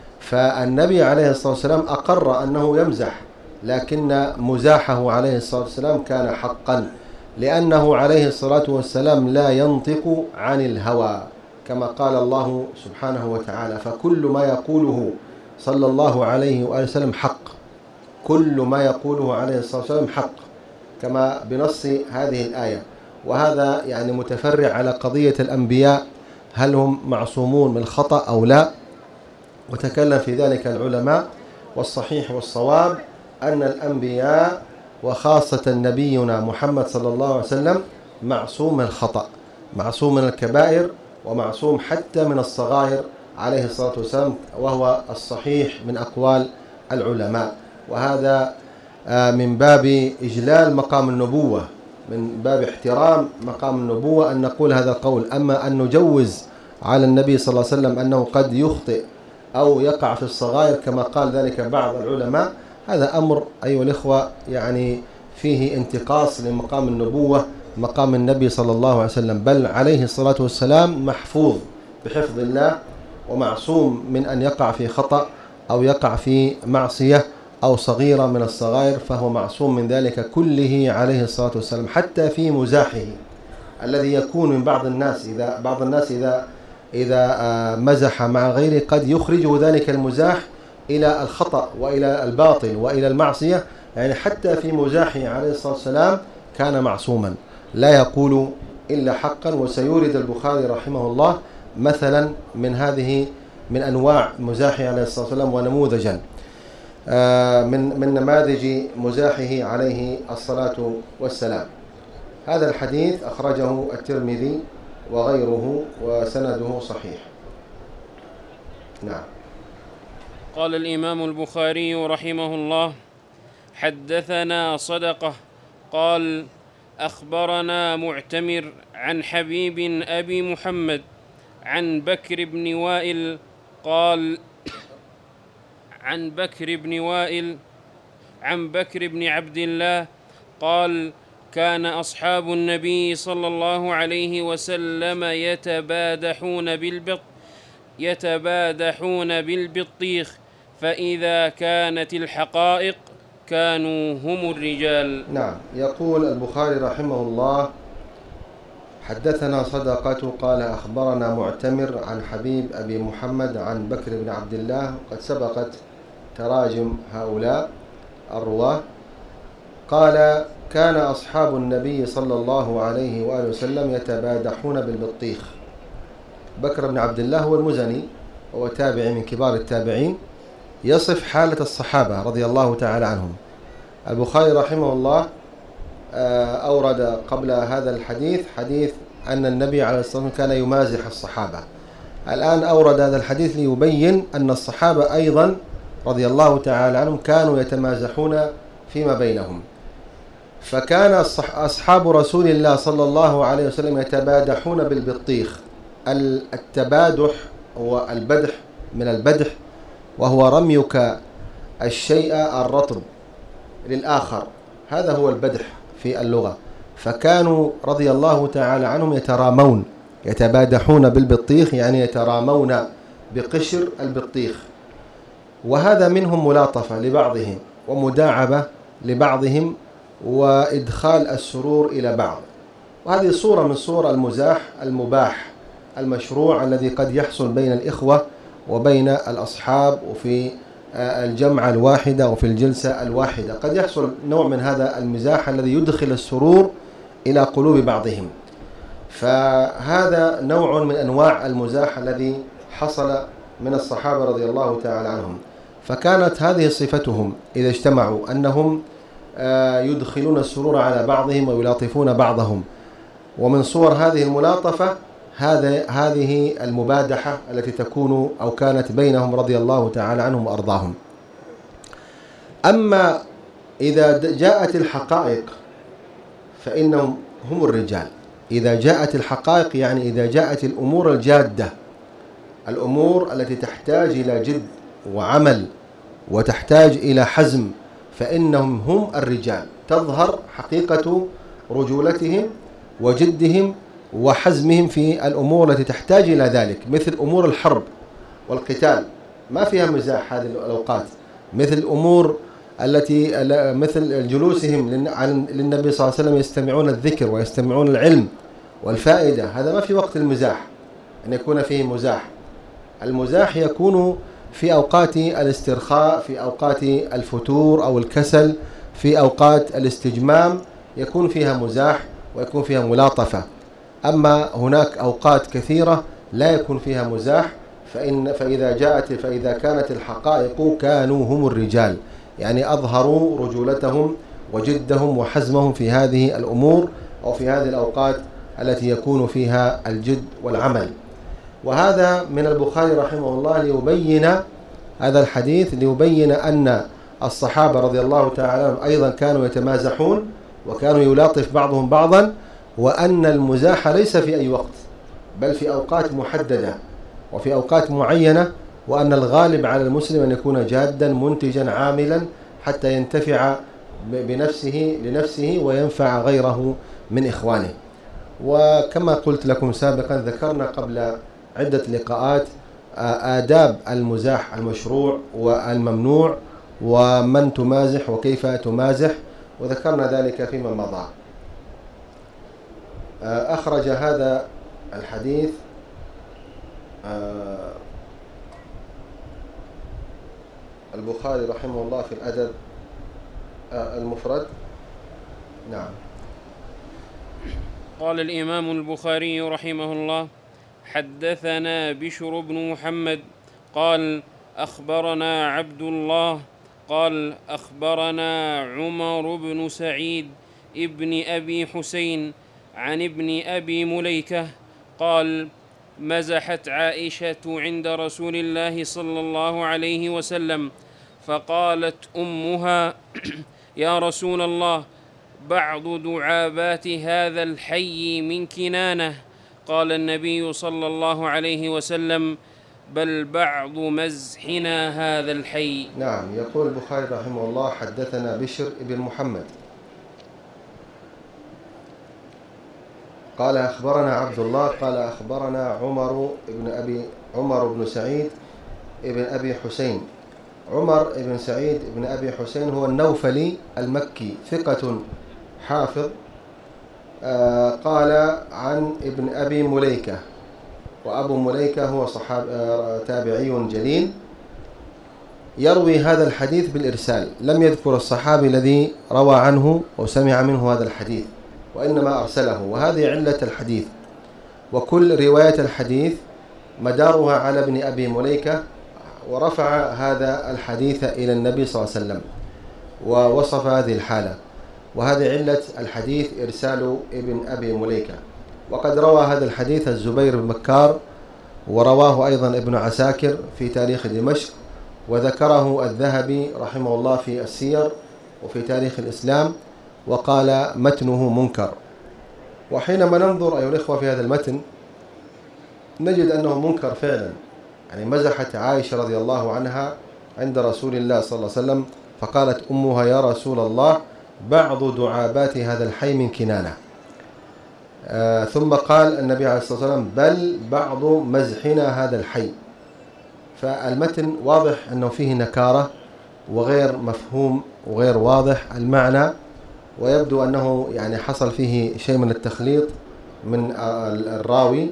فالنبي عليه الصلاة والسلام أقر أنه يمزح، لكن مزاحه عليه الصلاة والسلام كان حقا، لأنه عليه الصلاة والسلام لا ينطق عن الهوى كما قال الله سبحانه وتعالى: فكل ما يقوله صلى الله عليه وآله وسلم حق، كل ما يقوله عليه الصلاة والسلام حق، كما بنص هذه الآية. وهذا يعني متفرع على قضية الأنبياء، هل هم معصومون من الخطأ أو لا، وتكلم في ذلك العلماء، والصحيح والصواب أن الأنبياء وخاصة نبينا محمد صلى الله عليه وسلم معصوم من الخطأ، معصوم من الكبائر، ومعصوم حتى من الصغائر عليه الصلاة والسلام، وهو الصحيح من أقوال العلماء. وهذا من باب إجلال مقام النبوة، من باب احترام مقام النبوة أن نقول هذا القول. أما أن نجوز على النبي صلى الله عليه وسلم أنه قد يخطئ أو يقع في الصغائر كما قال ذلك بعض العلماء، هذا أمر أيها الإخوة يعني فيه انتقاص لمقام النبوة، مقام النبي صلى الله عليه وسلم، بل عليه الصلاة والسلام محفوظ بحفظ الله ومعصوم من أن يقع في خطأ أو يقع في معصية أو صغيرة من الصغائر فهو معصوم من ذلك كله عليه الصلاة والسلام، حتى في مزاحه الذي يكون من بعض الناس، إذا بعض الناس إذا إذا مزح مع غيره قد يخرجه ذلك المزاح إلى الخطأ وإلى الباطل وإلى المعصية، يعني حتى في مزاحه عليه الصلاة والسلام كان معصوما لا يقول إلا حقا. وسيورد البخاري رحمه الله مثلا من هذه من أنواع مزاحه عليه الصلاة والسلام ونموذجا من من نماذج مزاحه عليه الصلاة والسلام. هذا الحديث أخرجه الترمذي وغيره وسنده صحيح. نعم. قال الإمام البخاري رحمه الله: حدثنا صدقة قال أخبرنا معتمر عن حبيب أبي محمد عن بكر بن وائل قال عن بكر بن وائل عن بكر بن عبد الله قال: كان أصحاب النبي صلى الله عليه وسلم يتبادحون بالبط يتبادحون بالبطيخ، فإذا كانت الحقائق كانوا هم الرجال. نعم. يقول البخاري رحمه الله: حدثنا صدقة قال أخبرنا معتمر عن حبيب أبي محمد عن بكر بن عبد الله، قد سبقت تراجم هؤلاء الرواة. قال: كان أصحاب النبي صلى الله عليه وآله وسلم يتبادحون بالبطيخ. بكر بن عبد الله هو المزني، هو تابعي من كبار التابعين، يصف حالة الصحابة رضي الله تعالى عنهم. البخاري رحمه الله أورد قبل هذا الحديث حديث أن النبي عليه الصلاة والسلام كان يمازح الصحابة. الآن أورد هذا الحديث ليبين أن الصحابة أيضا رضي الله تعالى عنهم كانوا يتمازحون فيما بينهم. فكان أصحاب رسول الله صلى الله عليه وسلم يتبادحون بالبطيخ. التبادح هو البدح من البدح، وهو رميك الشيء الرطب للآخر، هذا هو البدح في اللغة. فكانوا رضي الله تعالى عنهم يترامون، يتبادحون بالبطيخ، يعني يترامون بقشر البطيخ، وهذا منهم ملاطفة لبعضهم ومداعبة لبعضهم وإدخال السرور إلى بعض. وهذه صورة من صور المزاح المباح المشروع الذي قد يحصل بين الإخوة وبين الأصحاب وفي الجمعة الواحدة وفي الجلسة الواحدة، قد يحصل نوع من هذا المزاح الذي يدخل السرور إلى قلوب بعضهم. فهذا نوع من أنواع المزاح الذي حصل من الصحابة رضي الله تعالى عنهم. فكانت هذه صفتهم إذا اجتمعوا أنهم يدخلون السرور على بعضهم ويلاطفون بعضهم. ومن صور هذه الملاطفة هذا هذه المبادحة التي تكون أو كانت بينهم رضي الله تعالى عنهم وأرضاهم. أما إذا جاءت الحقائق فإنهم هم الرجال. إذا جاءت الحقائق يعني إذا جاءت الأمور الجادة، الأمور التي تحتاج إلى جد وعمل وتحتاج إلى حزم، فإنهم هم الرجال. تظهر حقيقة رجولتهم وجدهم وحزمهم في الأمور التي تحتاج إلى ذلك، مثل أمور الحرب والقتال ما فيها مزاح هذه الأوقات، مثل الأمور التي مثل جلوسهم للنبي صلى الله عليه وسلم يستمعون الذكر ويستمعون العلم والفائدة، هذا ما في وقت المزاح أن يكون فيه مزاح. المزاح يكون في أوقات الاسترخاء، في أوقات الفتور أو الكسل، في أوقات الاستجمام يكون فيها مزاح ويكون فيها ملاطفة. أما هناك أوقات كثيرة لا يكون فيها مزاح، فإن فإذا جاءت فإذا كانت الحقائق كانوا هم الرجال، يعني أظهروا رجولتهم وجدهم وحزمهم في هذه الأمور أو في هذه الأوقات التي يكون فيها الجد والعمل. وهذا من البخاري رحمه الله ليبين هذا الحديث، ليبين أن الصحابة رضي الله تعالى عنهم أيضا كانوا يتمازحون وكانوا يلاطف بعضهم بعضا، وأن المزاح ليس في أي وقت بل في أوقات محددة وفي أوقات معينة، وأن الغالب على المسلم أن يكون جادا منتجا عاملا حتى ينتفع بنفسه لنفسه وينفع غيره من إخوانه. وكما قلت لكم سابقا ذكرنا قبل عدة لقاءات آداب المزاح المشروع والممنوع ومن تمازح وكيف تمازح، وذكرنا ذلك فيما مضى. أخرج هذا الحديث البخاري رحمه الله في الأدب المفرد. نعم. قال الإمام البخاري رحمه الله: حدثنا بشر بن محمد قال أخبرنا عبد الله قال أخبرنا عمر بن سعيد ابن أبي حسين عن ابن أبي مليكة قال: مزحت عائشة عند رسول الله صلى الله عليه وسلم، فقالت أمها: يا رسول الله، بعض دعابات هذا الحي من كنانة. قال النبي صلى الله عليه وسلم: بل بعض مزحنا هذا الحي. نعم. يقول البخاري رحمه الله: حدثنا بشر بن محمد قال أخبرنا عبد الله قال أخبرنا عمر بن أبي عمر بن سعيد بن أبي حسين. عمر بن سعيد بن أبي حسين هو النوفلي المكي، ثقة حافظ. آه قال عن ابن أبي مليكة، وأبو مليكة هو صحاب آه تابعي جليل، يروي هذا الحديث بالإرسال، لم يذكر الصحابي الذي روى عنه وسمع منه هذا الحديث، وإنما أرسله، وهذه علة الحديث. وكل رواية الحديث مدارها على ابن أبي مليكة، ورفع هذا الحديث إلى النبي صلى الله عليه وسلم ووصف هذه الحالة، وهذه علة الحديث إرسال ابن أبي مليكة. وقد روى هذا الحديث الزبير بن بكار، ورواه أيضا ابن عساكر في تاريخ دمشق، وذكره الذهبي رحمه الله في السير وفي تاريخ الإسلام، وقال متنه منكر. وحينما ننظر أيها الإخوة في هذا المتن نجد أنه منكر فعلا. يعني مزحت عائشة رضي الله عنها عند رسول الله صلى الله عليه وسلم، فقالت أمها: يا رسول الله، بعض دعابات هذا الحي من كنانة. آه ثم قال النبي عليه الصلاة والسلام: بل بعض مزحنا هذا الحي. فالمتن واضح أنه فيه نكارة وغير مفهوم وغير واضح المعنى، ويبدو أنه يعني حصل فيه شيء من التخليط من الراوي،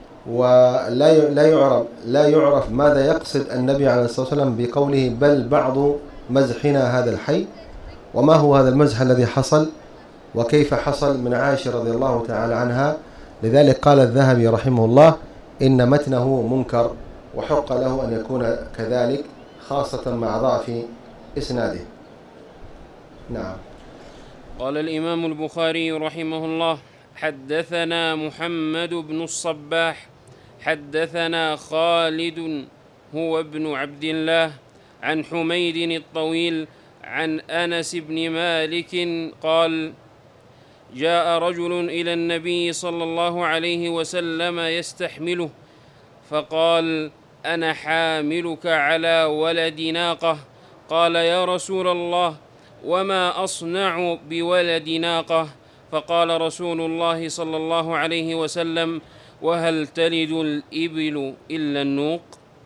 ولا لا يعرف لا يعرف ماذا يقصد النبي عليه الصلاة والسلام بقوله بل بعض مزحنا هذا الحي، وما هو هذا المزح الذي حصل، وكيف حصل من عائشة رضي الله تعالى عنها. لذلك قال الذهبي رحمه الله: إن متنه منكر، وحق له أن يكون كذلك، خاصة مع ضعف إسناده. نعم. قال الإمام البخاري رحمه الله: حدثنا محمد بن الصباح حدثنا خالد هو ابن عبد الله عن حميد الطويل عن أنس بن مالك قال: جاء رجل إلى النبي صلى الله عليه وسلم يستحمله، فقال: أنا حاملك على ولد ناقة. قال: يا رسول الله، وما أصنع بولد ناقة؟ فقال رسول الله صلى الله عليه وسلم: وهل تلد الإبل إلا النوق؟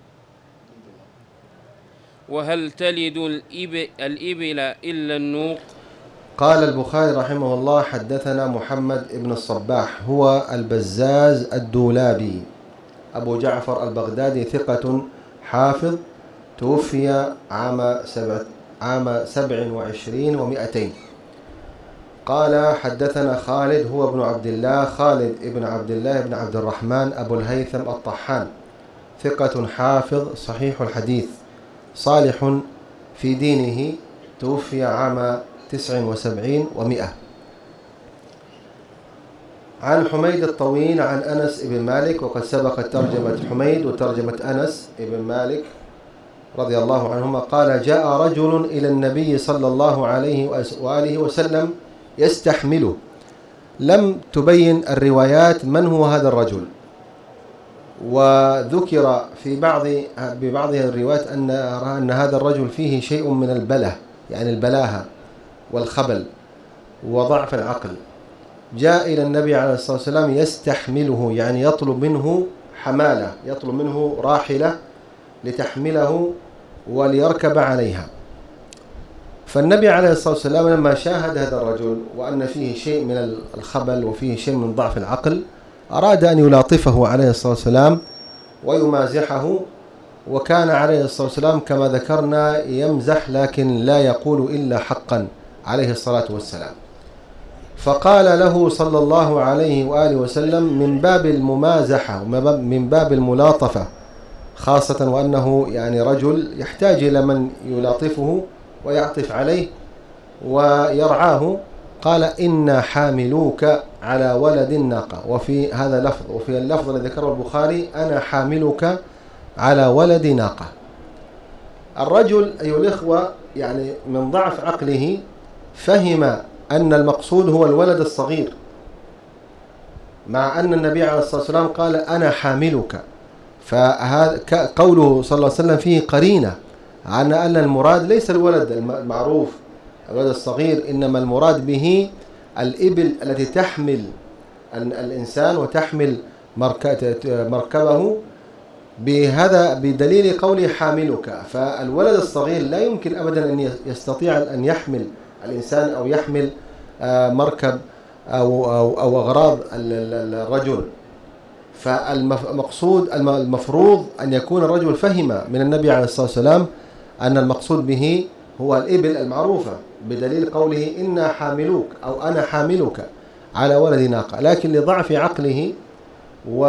وهل تلد الإبل إلا النوق؟ قال البخاري رحمه الله: حدثنا محمد بن الصباح، هو البزاز الدولابي أبو جعفر البغدادي، ثقة حافظ، توفي عام سبع عام سبع وعشرين ومائتين. قال: حدثنا خالد هو ابن عبد الله، خالد ابن عبد الله بن عبد الرحمن أبو الهيثم الطحان، ثقة حافظ صحيح الحديث، صالح في دينه، توفي عام تسع وسبعين ومائة. عن حميد الطويل عن أنس بن مالك، وقد سبقت ترجمة حميد وترجمة أنس بن مالك رضي الله عنهما. قال: جاء رجل إلى النبي صلى الله عليه وآله وسلم يستحمله. لم تبين الروايات من هو هذا الرجل، وذكر في بعض ببعض الروايات أن أن هذا الرجل فيه شيء من البله، يعني البلاهة والخبل وضعف العقل. جاء إلى النبي عليه الصلاة والسلام يستحمله، يعني يطلب منه حمالة، يطلب منه راحلة لتحمله وليركب عليها. فالنبي عليه الصلاة والسلام لما شاهد هذا الرجل وأن فيه شيء من الخبل وفيه شيء من ضعف العقل أراد أن يلاطفه عليه الصلاة والسلام ويمازحه، وكان عليه الصلاة والسلام كما ذكرنا يمزح لكن لا يقول إلا حقا عليه الصلاة والسلام. فقال له صلى الله عليه وآله وسلم من باب الممازحة ومن باب الملاطفة، خاصة وأنه يعني رجل يحتاج إلى من يلاطفه ويعطف عليه ويرعاه، قال إنا حاملوك على ولد الناقة. وفي هذا لفظ، وفي اللفظ الذي ذكره البخاري أنا حاملك على ولد ناقة. الرجل أيها الإخوة يعني من ضعف عقله فهم أن المقصود هو الولد الصغير، مع أن النبي عليه الصلاة والسلام قال أنا حاملك. فهذا قوله صلى الله عليه وسلم فيه قرينة عن أن المراد ليس الولد المعروف الولد الصغير، إنما المراد به الإبل التي تحمل الإنسان وتحمل مركبه، بهذا بدليل قوله حاملك. فالولد الصغير لا يمكن أبدا أن يستطيع أن يحمل الإنسان أو يحمل مركب أو, أو, أو أغراض الرجل. فالمقصود المفروض أن يكون الرجل فهم من النبي عليه الصلاة والسلام أن المقصود به هو الإبل المعروفة، بدليل قوله إنا حاملوك أو أنا حاملك على ولد ناقة. لكن لضعف عقله و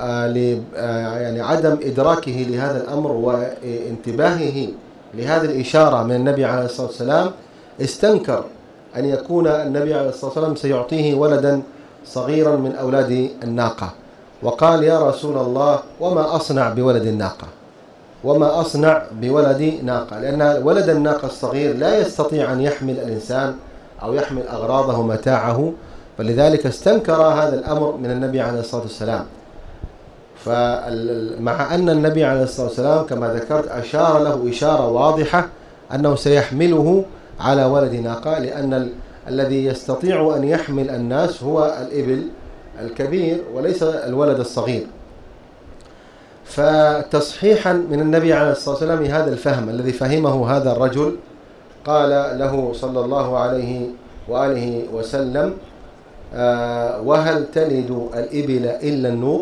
يعني عدم إدراكه لهذا الأمر وانتباهه لهذه الإشارة من النبي عليه الصلاة والسلام استنكر أن يكون النبي عليه الصلاة والسلام سيعطيه ولدا صغيرا من أولاد الناقة، وقال يا رسول الله وما أصنع بولد الناقة، وما أصنع بولد ناقة، لأن ولد الناقة الصغير لا يستطيع أن يحمل الإنسان أو يحمل أغراضه ومتاعه، فلذلك استنكر هذا الأمر من النبي عليه الصلاة والسلام. فمع أن النبي عليه الصلاة والسلام كما ذكرت أشار له إشارة واضحة أنه سيحمله على ولد ناقة، لأن ال... الذي يستطيع أن يحمل الناس هو الإبل الكبير وليس الولد الصغير. فتصحيحا من النبي عليه الصلاة والسلام هذا الفهم الذي فهمه هذا الرجل، قال له صلى الله عليه وآله وسلم آه وهل تلد الإبل إلا النوق؟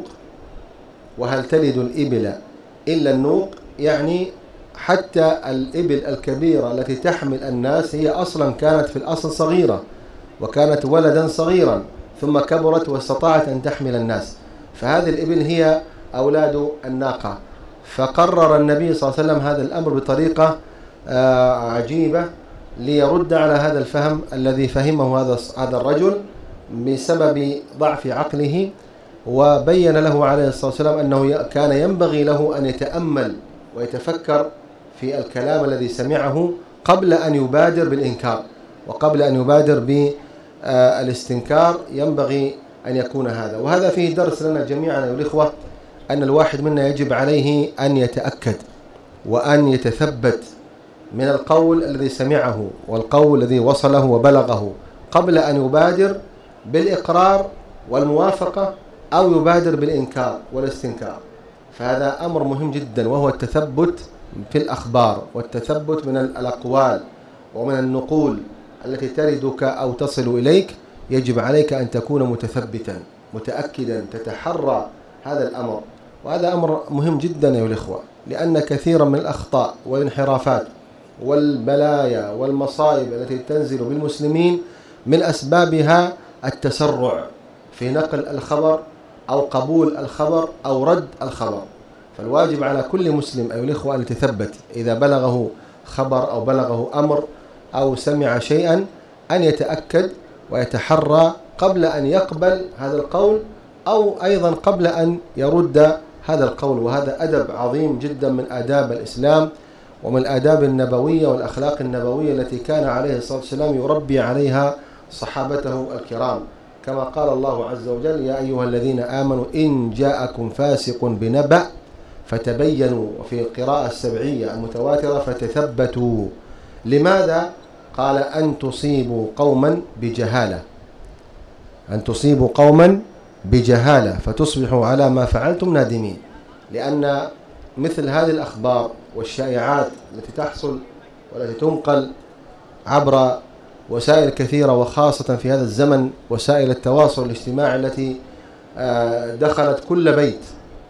وهل تلد الإبل إلا النوق، يعني حتى الإبل الكبيرة التي تحمل الناس هي أصلا كانت في الأصل صغيرة وكانت ولدا صغيرا ثم كبرت واستطاعت أن تحمل الناس، فهذه الإبل هي أولاد الناقة. فقرر النبي صلى الله عليه وسلم هذا الأمر بطريقة آه عجيبة ليرد على هذا الفهم الذي فهمه هذا هذا الرجل بسبب ضعف عقله، وبين له عليه الصلاة والسلام أنه كان ينبغي له أن يتأمل ويتفكر في الكلام الذي سمعه قبل أن يبادر بالإنكار، وقبل أن يبادر بالاستنكار ينبغي أن يكون هذا. وهذا فيه درس لنا جميعا يا الإخوة، أن الواحد منا يجب عليه أن يتأكد وأن يتثبت من القول الذي سمعه والقول الذي وصله وبلغه قبل أن يبادر بالإقرار والموافقة أو يبادر بالإنكار والاستنكار. فهذا أمر مهم جدا، وهو التثبت في الأخبار والتثبت من الأقوال ومن النقول التي تردك أو تصل إليك. يجب عليك أن تكون متثبتا متأكدا تتحرى هذا الأمر، وهذا أمر مهم جدا يا الإخوة، لأن كثيرا من الأخطاء والانحرافات والبلايا والمصائب التي تنزل بالمسلمين من أسبابها التسرع في نقل الخبر أو قبول الخبر أو رد الخبر. فالواجب على كل مسلم أيها الإخوة أن يتثبت إذا بلغه خبر أو بلغه أمر أو سمع شيئا أن يتأكد ويتحرى قبل أن يقبل هذا القول أو أيضا قبل أن يرد هذا القول. وهذا أدب عظيم جدا من آداب الإسلام ومن الآداب النبوية والأخلاق النبوية التي كان عليه الصلاة والسلام يربي عليها صحابته الكرام، كما قال الله عز وجل يا أيها الذين آمنوا إن جاءكم فاسق بنبأ فتبينوا، وفي القراءة السبعية المتواترة فتثبتوا. لماذا؟ قال أن تصيبوا قوما بجهالة، أن تصيبوا قوما بجهالة فتصبحوا على ما فعلتم نادمين. لأن مثل هذه الأخبار والشائعات التي تحصل والتي تنقل عبر وسائل كثيرة، وخاصة في هذا الزمن وسائل التواصل الاجتماعي التي دخلت كل بيت.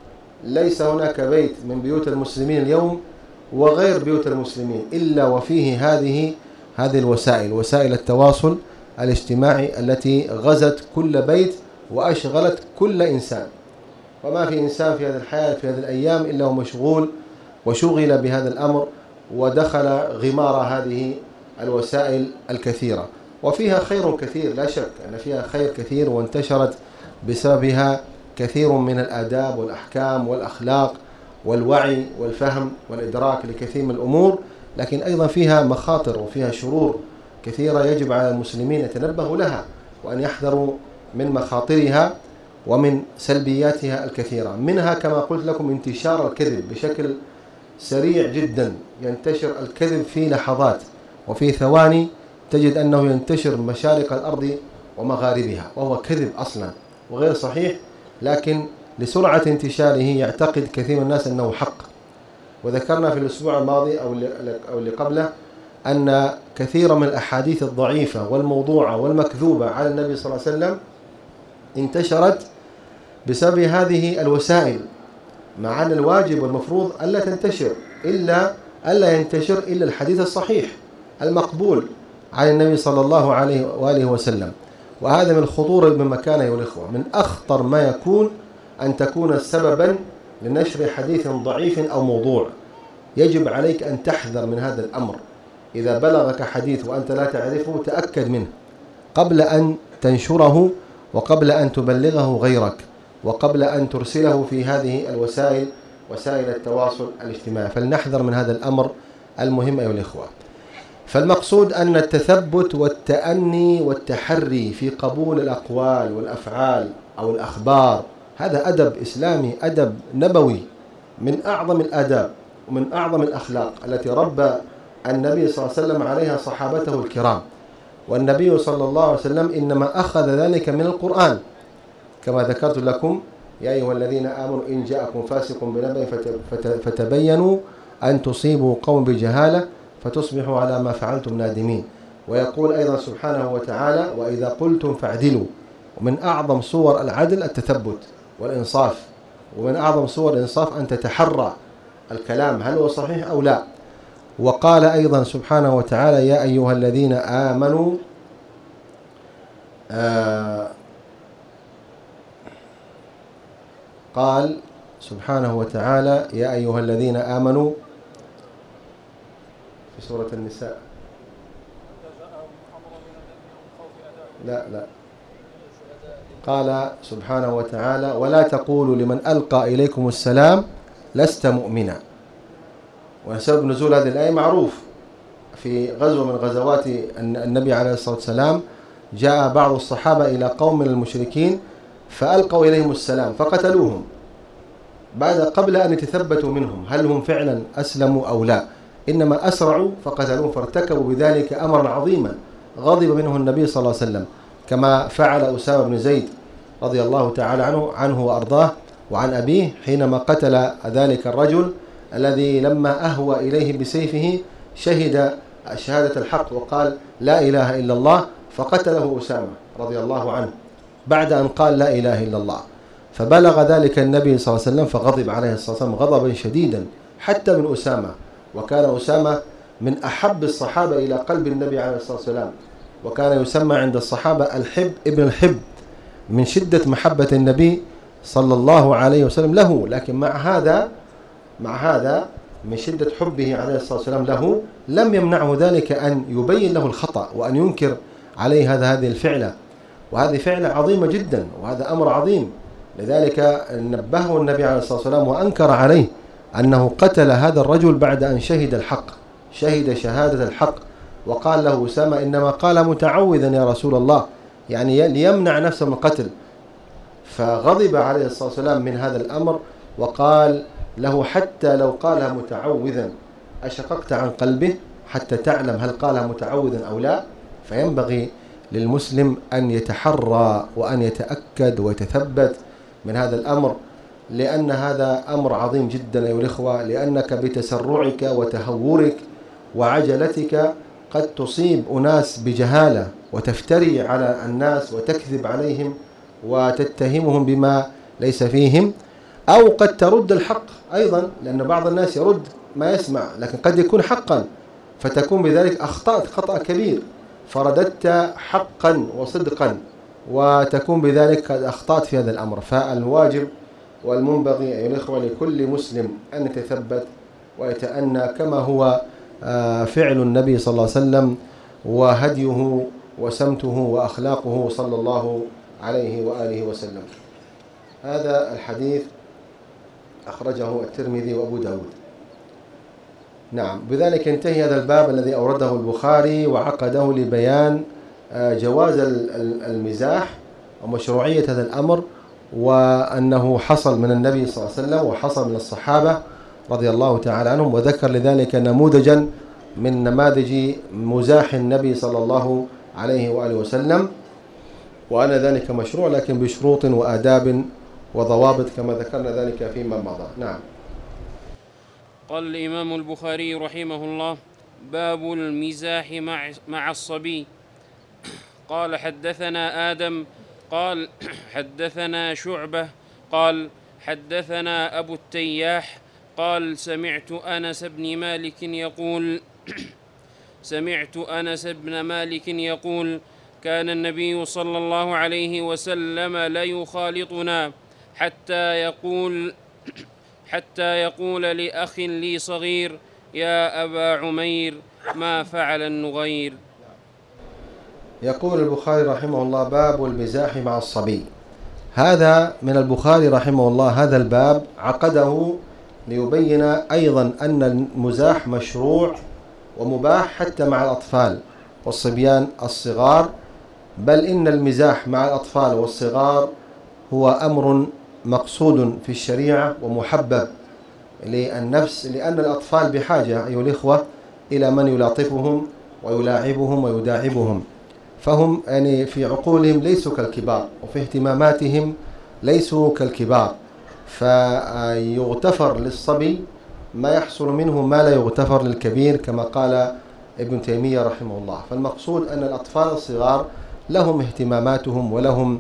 ليس هناك بيت من بيوت المسلمين اليوم وغير بيوت المسلمين إلا وفيه هذه هذه الوسائل، وسائل التواصل الاجتماعي التي غزت كل بيت وأشغلت كل إنسان. وما في إنسان في هذه الحياة في هذه الأيام إلا هو مشغول وشغل بهذا الأمر، ودخل غمار هذه الوسائل الكثيرة، وفيها خير كثير لا شك أن فيها خير كثير، وانتشرت بسببها كثير من الآداب والأحكام والأخلاق والوعي والفهم والإدراك لكثير من الأمور، لكن أيضا فيها مخاطر وفيها شرور كثيرة يجب على المسلمين يتنبهوا لها وأن يحذروا من مخاطرها ومن سلبياتها الكثيرة. منها كما قلت لكم انتشار الكذب بشكل سريع جدا، ينتشر الكذب في لحظات وفي ثواني تجد أنه ينتشر مشارق الأرض ومغاربها، وهو كذب أصلا وغير صحيح، لكن لسرعة انتشاره يعتقد كثير من الناس أنه حق. وذكرنا في الأسبوع الماضي أو اللي قبله أن كثير من الأحاديث الضعيفة والموضوعة والمكذوبة على النبي صلى الله عليه وسلم انتشرت بسبب هذه الوسائل، مع أن الواجب والمفروض ألا تنتشر إلا ألا ينتشر إلا الحديث الصحيح المقبول عن النبي صلى الله عليه وآله وسلم. وهذا من خطورة من مكانه يا الإخوة، من أخطر ما يكون أن تكون سببا لنشر حديث ضعيف أو موضوع. يجب عليك أن تحذر من هذا الأمر. إذا بلغك حديث وأنت لا تعرفه تأكد منه قبل أن تنشره، وقبل أن تبلغه غيرك، وقبل أن ترسله في هذه الوسائل وسائل التواصل الاجتماعي. فلنحذر من هذا الأمر المهم أيها الإخوة. فالمقصود أن التثبت والتأني والتحري في قبول الأقوال والأفعال أو الأخبار هذا أدب إسلامي، أدب نبوي، من أعظم الآداب ومن أعظم الأخلاق التي ربى النبي صلى الله عليه وسلم عليها صحابته الكرام. والنبي صلى الله عليه وسلم إنما أخذ ذلك من القرآن، كما ذكرت لكم: يا أيها الذين آمنوا إن جاءكم فاسق بنبأ فتبينوا أن تصيبوا قوم بجهالة فتصبحوا على ما فعلتم نادمين. ويقول أيضا سبحانه وتعالى: وإذا قلتم فاعدلوا. ومن أعظم صور العدل التثبت والإنصاف، ومن أعظم صور الإنصاف أن تتحرى الكلام هل هو صحيح أو لا. وقال أيضا سبحانه وتعالى: يا أيها الذين آمنوا آه قال سبحانه وتعالى: يا أيها الذين آمنوا في سورة النساء، لا لا قال سبحانه وتعالى: ولا تقولوا لمن ألقى إليكم السلام لست مؤمنا. وسبب نزول هذه الآية معروف. في غزوة من غزوات النبي عليه الصلاة والسلام جاء بعض الصحابة إلى قوم من المشركين فألقوا إليهم السلام فقتلوهم، بعد قبل أن يتثبتوا منهم هل هم فعلا أسلموا أو لا، إنما أسرعوا فقتلوهم، فارتكبوا بذلك أمرا عظيما غضب منه النبي صلى الله عليه وسلم، كما فعل أسامة بن زيد رضي الله تعالى عنه عنه وأرضاه وعن أبيه حينما قتل ذلك الرجل الذي لما أهوى إليه بسيفه شهد شهادة الحق وقال لا إله إلا الله، فقتله أسامة رضي الله عنه بعد أن قال لا إله إلا الله. فبلغ ذلك النبي صلى الله عليه وسلم فغضب عليه الصلاة والسلام غضبا شديدا حتى من أسامة، وكان أسامة من أحب الصحابة إلى قلب النبي عليه الصلاة والسلام، وكان يسمى عند الصحابة الحب ابن الحب من شدة محبة النبي صلى الله عليه وسلم له. لكن مع هذا مع هذا من شدة حبه عليه الصلاة والسلام له لم يمنعه ذلك أن يبين له الخطأ وأن ينكر عليه هذا هذه الفعلة، وهذه فعلة عظيمة جدا وهذا أمر عظيم. لذلك نبهه النبي عليه الصلاة والسلام وأنكر عليه أنه قتل هذا الرجل بعد أن شهد الحق، شهد شهادة الحق، وقال له أسامة إنما قال متعوذا يا رسول الله، يعني ليمنع نفسه من القتل. فغضب عليه الصلاة والسلام من هذا الأمر وقال له حتى لو قالها متعوذا أشققت عن قلبه حتى تعلم هل قالها متعوذا أو لا. فينبغي للمسلم أن يتحرى وأن يتأكد ويتثبت من هذا الأمر، لأن هذا أمر عظيم جدا أيها الإخوة، لأنك بتسرعك وتهورك وعجلتك قد تصيب أناس بجهالة وتفتري على الناس وتكذب عليهم وتتهمهم بما ليس فيهم، أو قد ترد الحق أيضا، لأن بعض الناس يرد ما يسمع لكن قد يكون حقا، فتكون بذلك أخطأت خطأ كبير، فرددت حقا وصدقا، وتكون بذلك قد أخطأت في هذا الأمر. فالواجب والمنبغي أيها الإخوة لكل مسلم أن يتثبت ويتأنى كما هو فعل النبي صلى الله عليه وسلم وهديه وسمته وأخلاقه صلى الله عليه وآله وسلم. هذا الحديث أخرجه الترمذي وأبو داود. نعم، بذلك ينتهي هذا الباب الذي أورده البخاري وعقده لبيان جواز المزاح ومشروعية هذا الأمر، وأنه حصل من النبي صلى الله عليه وسلم وحصل من الصحابة رضي الله تعالى عنهم، وذكر لذلك نموذجا من نماذج مزاح النبي صلى الله عليه وآله وسلم، وأن ذلك مشروع لكن بشروط وآداب وضوابط كما ذكرنا ذلك فيما مضى. نعم. قال الإمام البخاري رحمه الله: باب المزاح مع, مع الصبي. قال: حدثنا آدم قال: حدثنا شعبة قال: حدثنا أبو التياح قال: سمعت أنس بن مالك يقول سمعت أنس بن مالك يقول: كان النبي صلى الله عليه وسلم لا يخالطنا حتى يقول حتى يقول لأخ لي صغير: يا أبا عمير، ما فعل النغير. يقول البخاري رحمه الله: باب المزاح مع الصبي. هذا من البخاري رحمه الله، هذا الباب عقده ليبين أيضا أن المزاح مشروع ومباح حتى مع الأطفال والصبيان الصغار، بل إن المزاح مع الأطفال والصغار هو أمر مقصود في الشريعة ومحبب للنفس، لأن الأطفال بحاجة أيها الإخوة إلى من يلاطفهم ويلاعبهم ويداعبهم، فهم يعني في عقولهم ليسوا كالكبار، وفي اهتماماتهم ليسوا كالكبار، فيغتفر للصبي ما يحصل منه ما لا يغتفر للكبير كما قال ابن تيمية رحمه الله. فالمقصود أن الأطفال الصغار لهم اهتماماتهم ولهم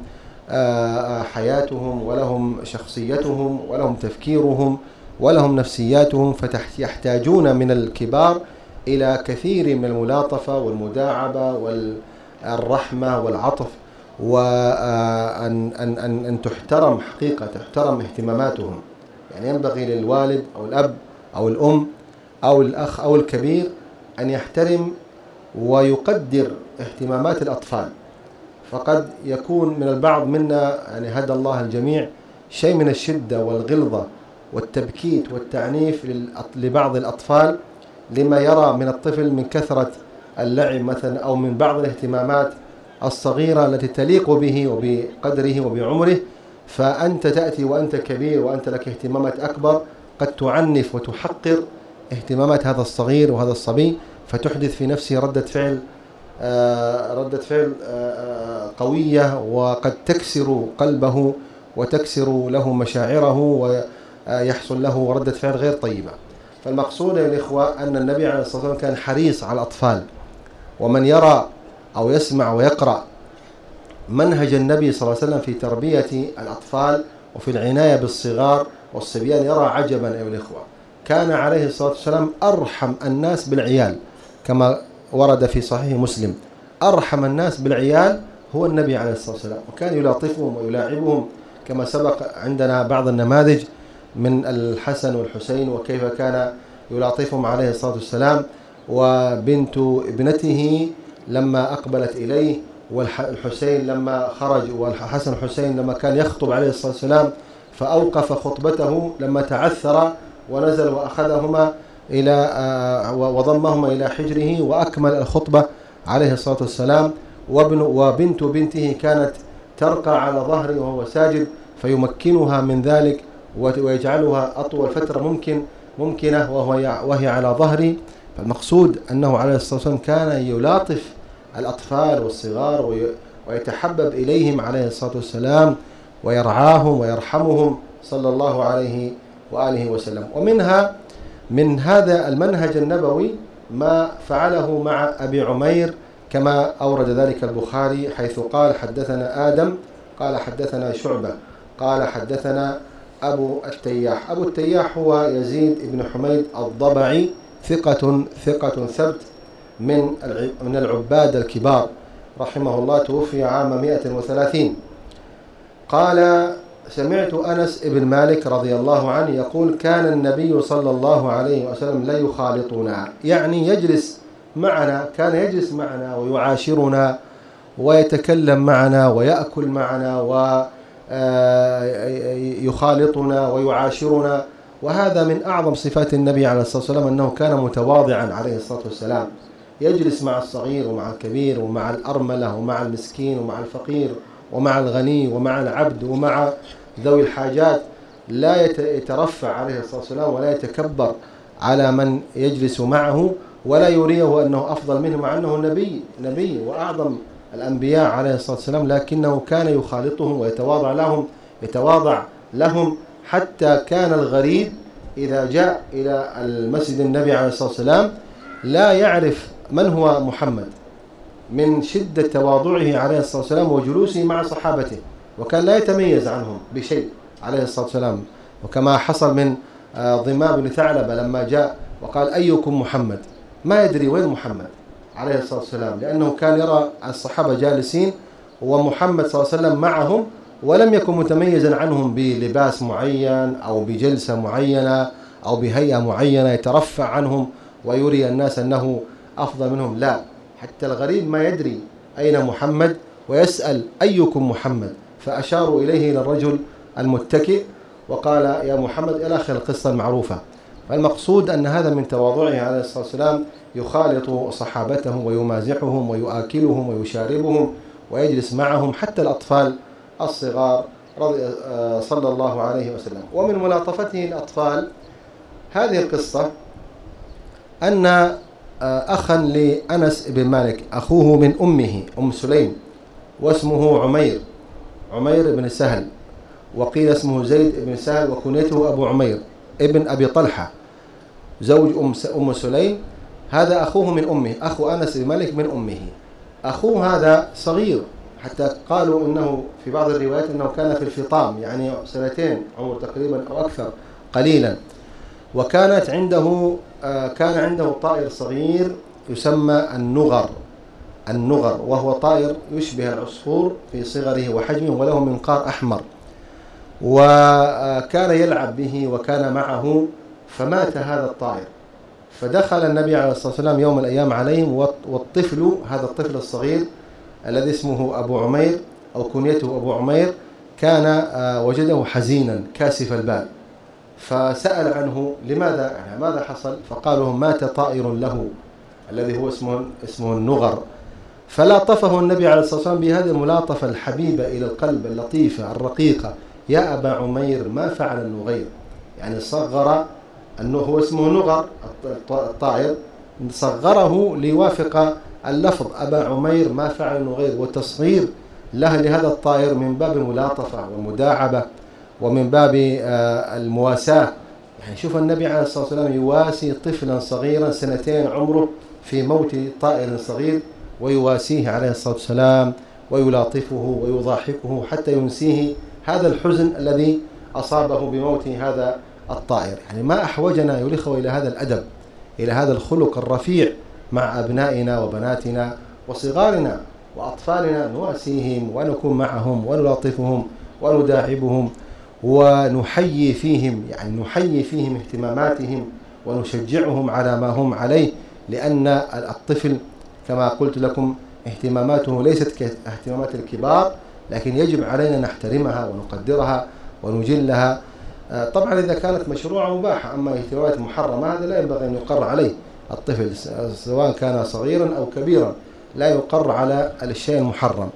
حياتهم ولهم شخصيتهم ولهم تفكيرهم ولهم نفسياتهم، فيحتاجون من الكبار إلى كثير من الملاطفة والمداعبة والرحمة والعطف، وأن أن أن أن تحترم حقيقة تحترم اهتماماتهم. يعني ينبغي للوالد أو الأب أو الأم أو الأخ أو الكبير أن يحترم ويقدر اهتمامات الأطفال، فقد يكون من البعض منا يعني هدى الله الجميع شيء من الشدة والغلظة والتبكيت والتعنيف لبعض الأطفال لما يرى من الطفل من كثرة اللعب مثلا، أو من بعض الاهتمامات الصغيرة التي تليق به وبقدره وبعمره، فأنت تأتي وأنت كبير وأنت لك اهتمامات أكبر، قد تعنف وتحقر اهتمامات هذا الصغير وهذا الصبي، فتحدث في نفسه ردة فعل آه ردة فعل آه قوية، وقد تكسر قلبه وتكسر له مشاعره ويحصل له ردة فعل غير طيبة. فالمقصود يا الإخوة أن النبي عليه الصلاة والسلام كان حريص على الأطفال، ومن يرى أو يسمع ويقرأ منهج النبي صلى الله عليه وسلم في تربية الأطفال وفي العناية بالصغار والصبيان يرى عجبا أيها الإخوة. كان عليه الصلاة والسلام أرحم الناس بالعيال كما ورد في صحيح مسلم، أرحم الناس بالعيال هو النبي عليه الصلاة والسلام، وكان يلاطفهم ويلاعبهم كما سبق عندنا بعض النماذج من الحسن والحسين وكيف كان يلاطفهم عليه الصلاة والسلام، وبنت ابنته لما أقبلت إليه، والحسين لما خرج، والحسن الحسين لما كان يخطب عليه الصلاة والسلام فأوقف خطبته لما تعثر ونزل وأخذهما إلى وضمهما إلى حجره وأكمل الخطبة عليه الصلاة والسلام. وابن وبنت بنته كانت ترقى على ظهره وهو ساجد فيمكنها من ذلك ويجعلها أطول فترة ممكن ممكنة وهو وهي على ظهره. فالمقصود أنه عليه الصلاة والسلام كان يلاطف الأطفال والصغار ويتحبب إليهم عليه الصلاة والسلام ويرعاهم ويرحمهم صلى الله عليه وآله وسلم. ومنها من هذا المنهج النبوي ما فعله مع أبي عمير كما أورد ذلك البخاري، حيث قال حدثنا آدم قال حدثنا شعبة قال حدثنا أبو التياح. أبو التياح هو يزيد بن حميد الضبعي، ثقة ثقة ثبت من من العباد الكبار رحمه الله، توفي عام مئة وثلاثين. قال سمعت أنس بن مالك رضي الله عنه يقول كان النبي صلى الله عليه وسلم لا يخالطنا، يعني يجلس معنا، كان يجلس معنا ويعاشرنا ويتكلم معنا ويأكل معنا ويخالطنا ويعاشرنا. وهذا من أعظم صفات النبي عليه الصلاة والسلام، أنه كان متواضعا عليه الصلاة والسلام، يجلس مع الصغير ومع الكبير ومع الأرملة ومع المسكين ومع الفقير ومع الغني ومع العبد ومع ذوي الحاجات، لا يترفع عليه الصلاة والسلام ولا يتكبر على من يجلس معه ولا يريه أنه أفضل منه، مع أنه نبي نبي وأعظم الأنبياء عليه الصلاة والسلام، لكنه كان يخالطهم ويتواضع لهم يتواضع لهم حتى كان الغريب إذا جاء إلى المسجد النبي عليه الصلاة والسلام لا يعرف من هو محمد من شدة تواضعه عليه الصلاة والسلام وجلوسه مع صحابته، وكان لا يتميز عنهم بشيء عليه الصلاة والسلام. وكما حصل من ضمام بن ثعلبة لما جاء وقال أيكم محمد، ما يدري وين محمد عليه الصلاة والسلام، لأنه كان يرى الصحابة جالسين ومحمد صلى الله عليه وسلم معهم، ولم يكن متميزا عنهم بلباس معين أو بجلسة معينة أو بهيئة معينة يترفع عنهم ويري الناس أنه أفضل منهم، لا، حتى الغريب ما يدري أين محمد ويسأل أيكم محمد، فأشاروا إليه إلى الرجل المتكئ وقال يا محمد إلى آخر القصة المعروفة. فالمقصود أن هذا من تواضعه عليه الصلاة والسلام، يخالط صحابته ويمازحهم ويؤكلهم ويشاربهم ويجلس معهم حتى الأطفال الصغار صلى الله عليه وسلم. ومن ملاطفته الأطفال هذه القصة أن أخا لأنس بن مالك أخوه من أمه أم سليم واسمه عمير عمير بن سهل، وقيل اسمه زيد بن سهل وكنيته أبو عمير ابن أبي طلحة زوج أم سليم، هذا أخوه من أمه، أخو أنس بن مالك من أمه. أخوه هذا صغير، حتى قالوا إنه في بعض الروايات أنه كان في الفطام، يعني سنتين عمر تقريبا أو أكثر قليلا. وكانت عنده كان عنده طائر صغير يسمى النغر النغر وهو طائر يشبه العصفور في صغره وحجمه وله منقار أحمر، وكان يلعب به وكان معه، فمات هذا الطائر. فدخل النبي عليه الصلاة والسلام يوم الأيام عليهم، والطفل هذا الطفل الصغير الذي اسمه أبو عمير أو كنيته أبو عمير كان وجده حزينا كاسف البال، فسأل عنه لماذا يعني ماذا حصل؟ فقالوا مات طائر له الذي هو اسمه اسمه النغر. فلاطفه النبي عليه الصلاة والسلام بهذه الملاطفة الحبيبة إلى القلب اللطيفة الرقيقة، يا أبا عمير ما فعل النغير، يعني صغر أنه هو اسمه نغر الطائر، صغره ليوافق اللفظ أبا عمير ما فعل النغير، وتصغير له لهذا الطائر من باب الملاطفة والمداعبة ومن باب المواساة. يعني شوف النبي عليه الصلاة والسلام يواسي طفلا صغيرا سنتين عمره في موت طائر صغير، ويواسيه عليه الصلاة والسلام ويلاطفه ويضاحكه حتى ينسيه هذا الحزن الذي أصابه بموت هذا الطائر. يعني ما أحوجنا يا الإخوة إلى هذا الأدب، إلى هذا الخلق الرفيع مع أبنائنا وبناتنا وصغارنا وأطفالنا، نواسيهم ونكون معهم ونلاطفهم ونداعبهم ونحيي فيهم، يعني نحيي فيهم اهتماماتهم ونشجعهم على ما هم عليه، لأن الطفل كما قلت لكم اهتماماته ليست كاهتمامات الكبار، لكن يجب علينا نحترمها ونقدرها ونجلها. طبعا إذا كانت مشروعة مباحة، أما اهتمامات محرمة هذا لا ينبغي أن يقر عليه الطفل سواء كان صغيرا أو كبيرا، لا يقر على الشيء المحرم.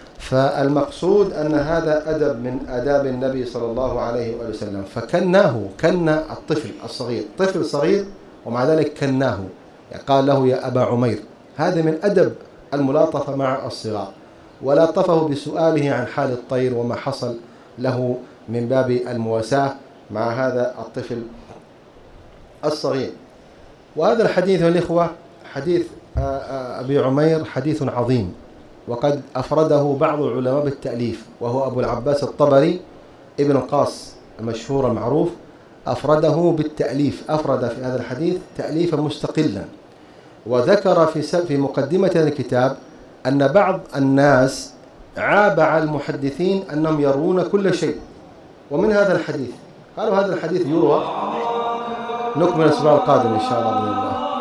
فالمقصود أن هذا أدب من آداب النبي صلى الله عليه وسلم، فكناه كنا الطفل الصغير، طفل صغير ومع ذلك كناه، يعني قال له يا أبا عمير. هذا من أدب الملاطفة مع الصغار، ولاطفه بسؤاله عن حال الطير وما حصل له من باب المواساة مع هذا الطفل الصغير. وهذا الحديث الإخوة حديث أبي عمير حديث عظيم، وقد أفرده بعض العلماء بالتأليف، وهو أبو العباس الطبري ابن القاص المشهور المعروف، أفرده بالتأليف، أفرد في هذا الحديث تأليفا مستقلا. وذكر في في مقدمة هذا الكتاب أن بعض الناس عاب على المحدثين أنهم يروون كل شيء، ومن هذا الحديث قالوا هذا الحديث يروى. نكمل الأسبوع القادم إن شاء الله بإذن الله.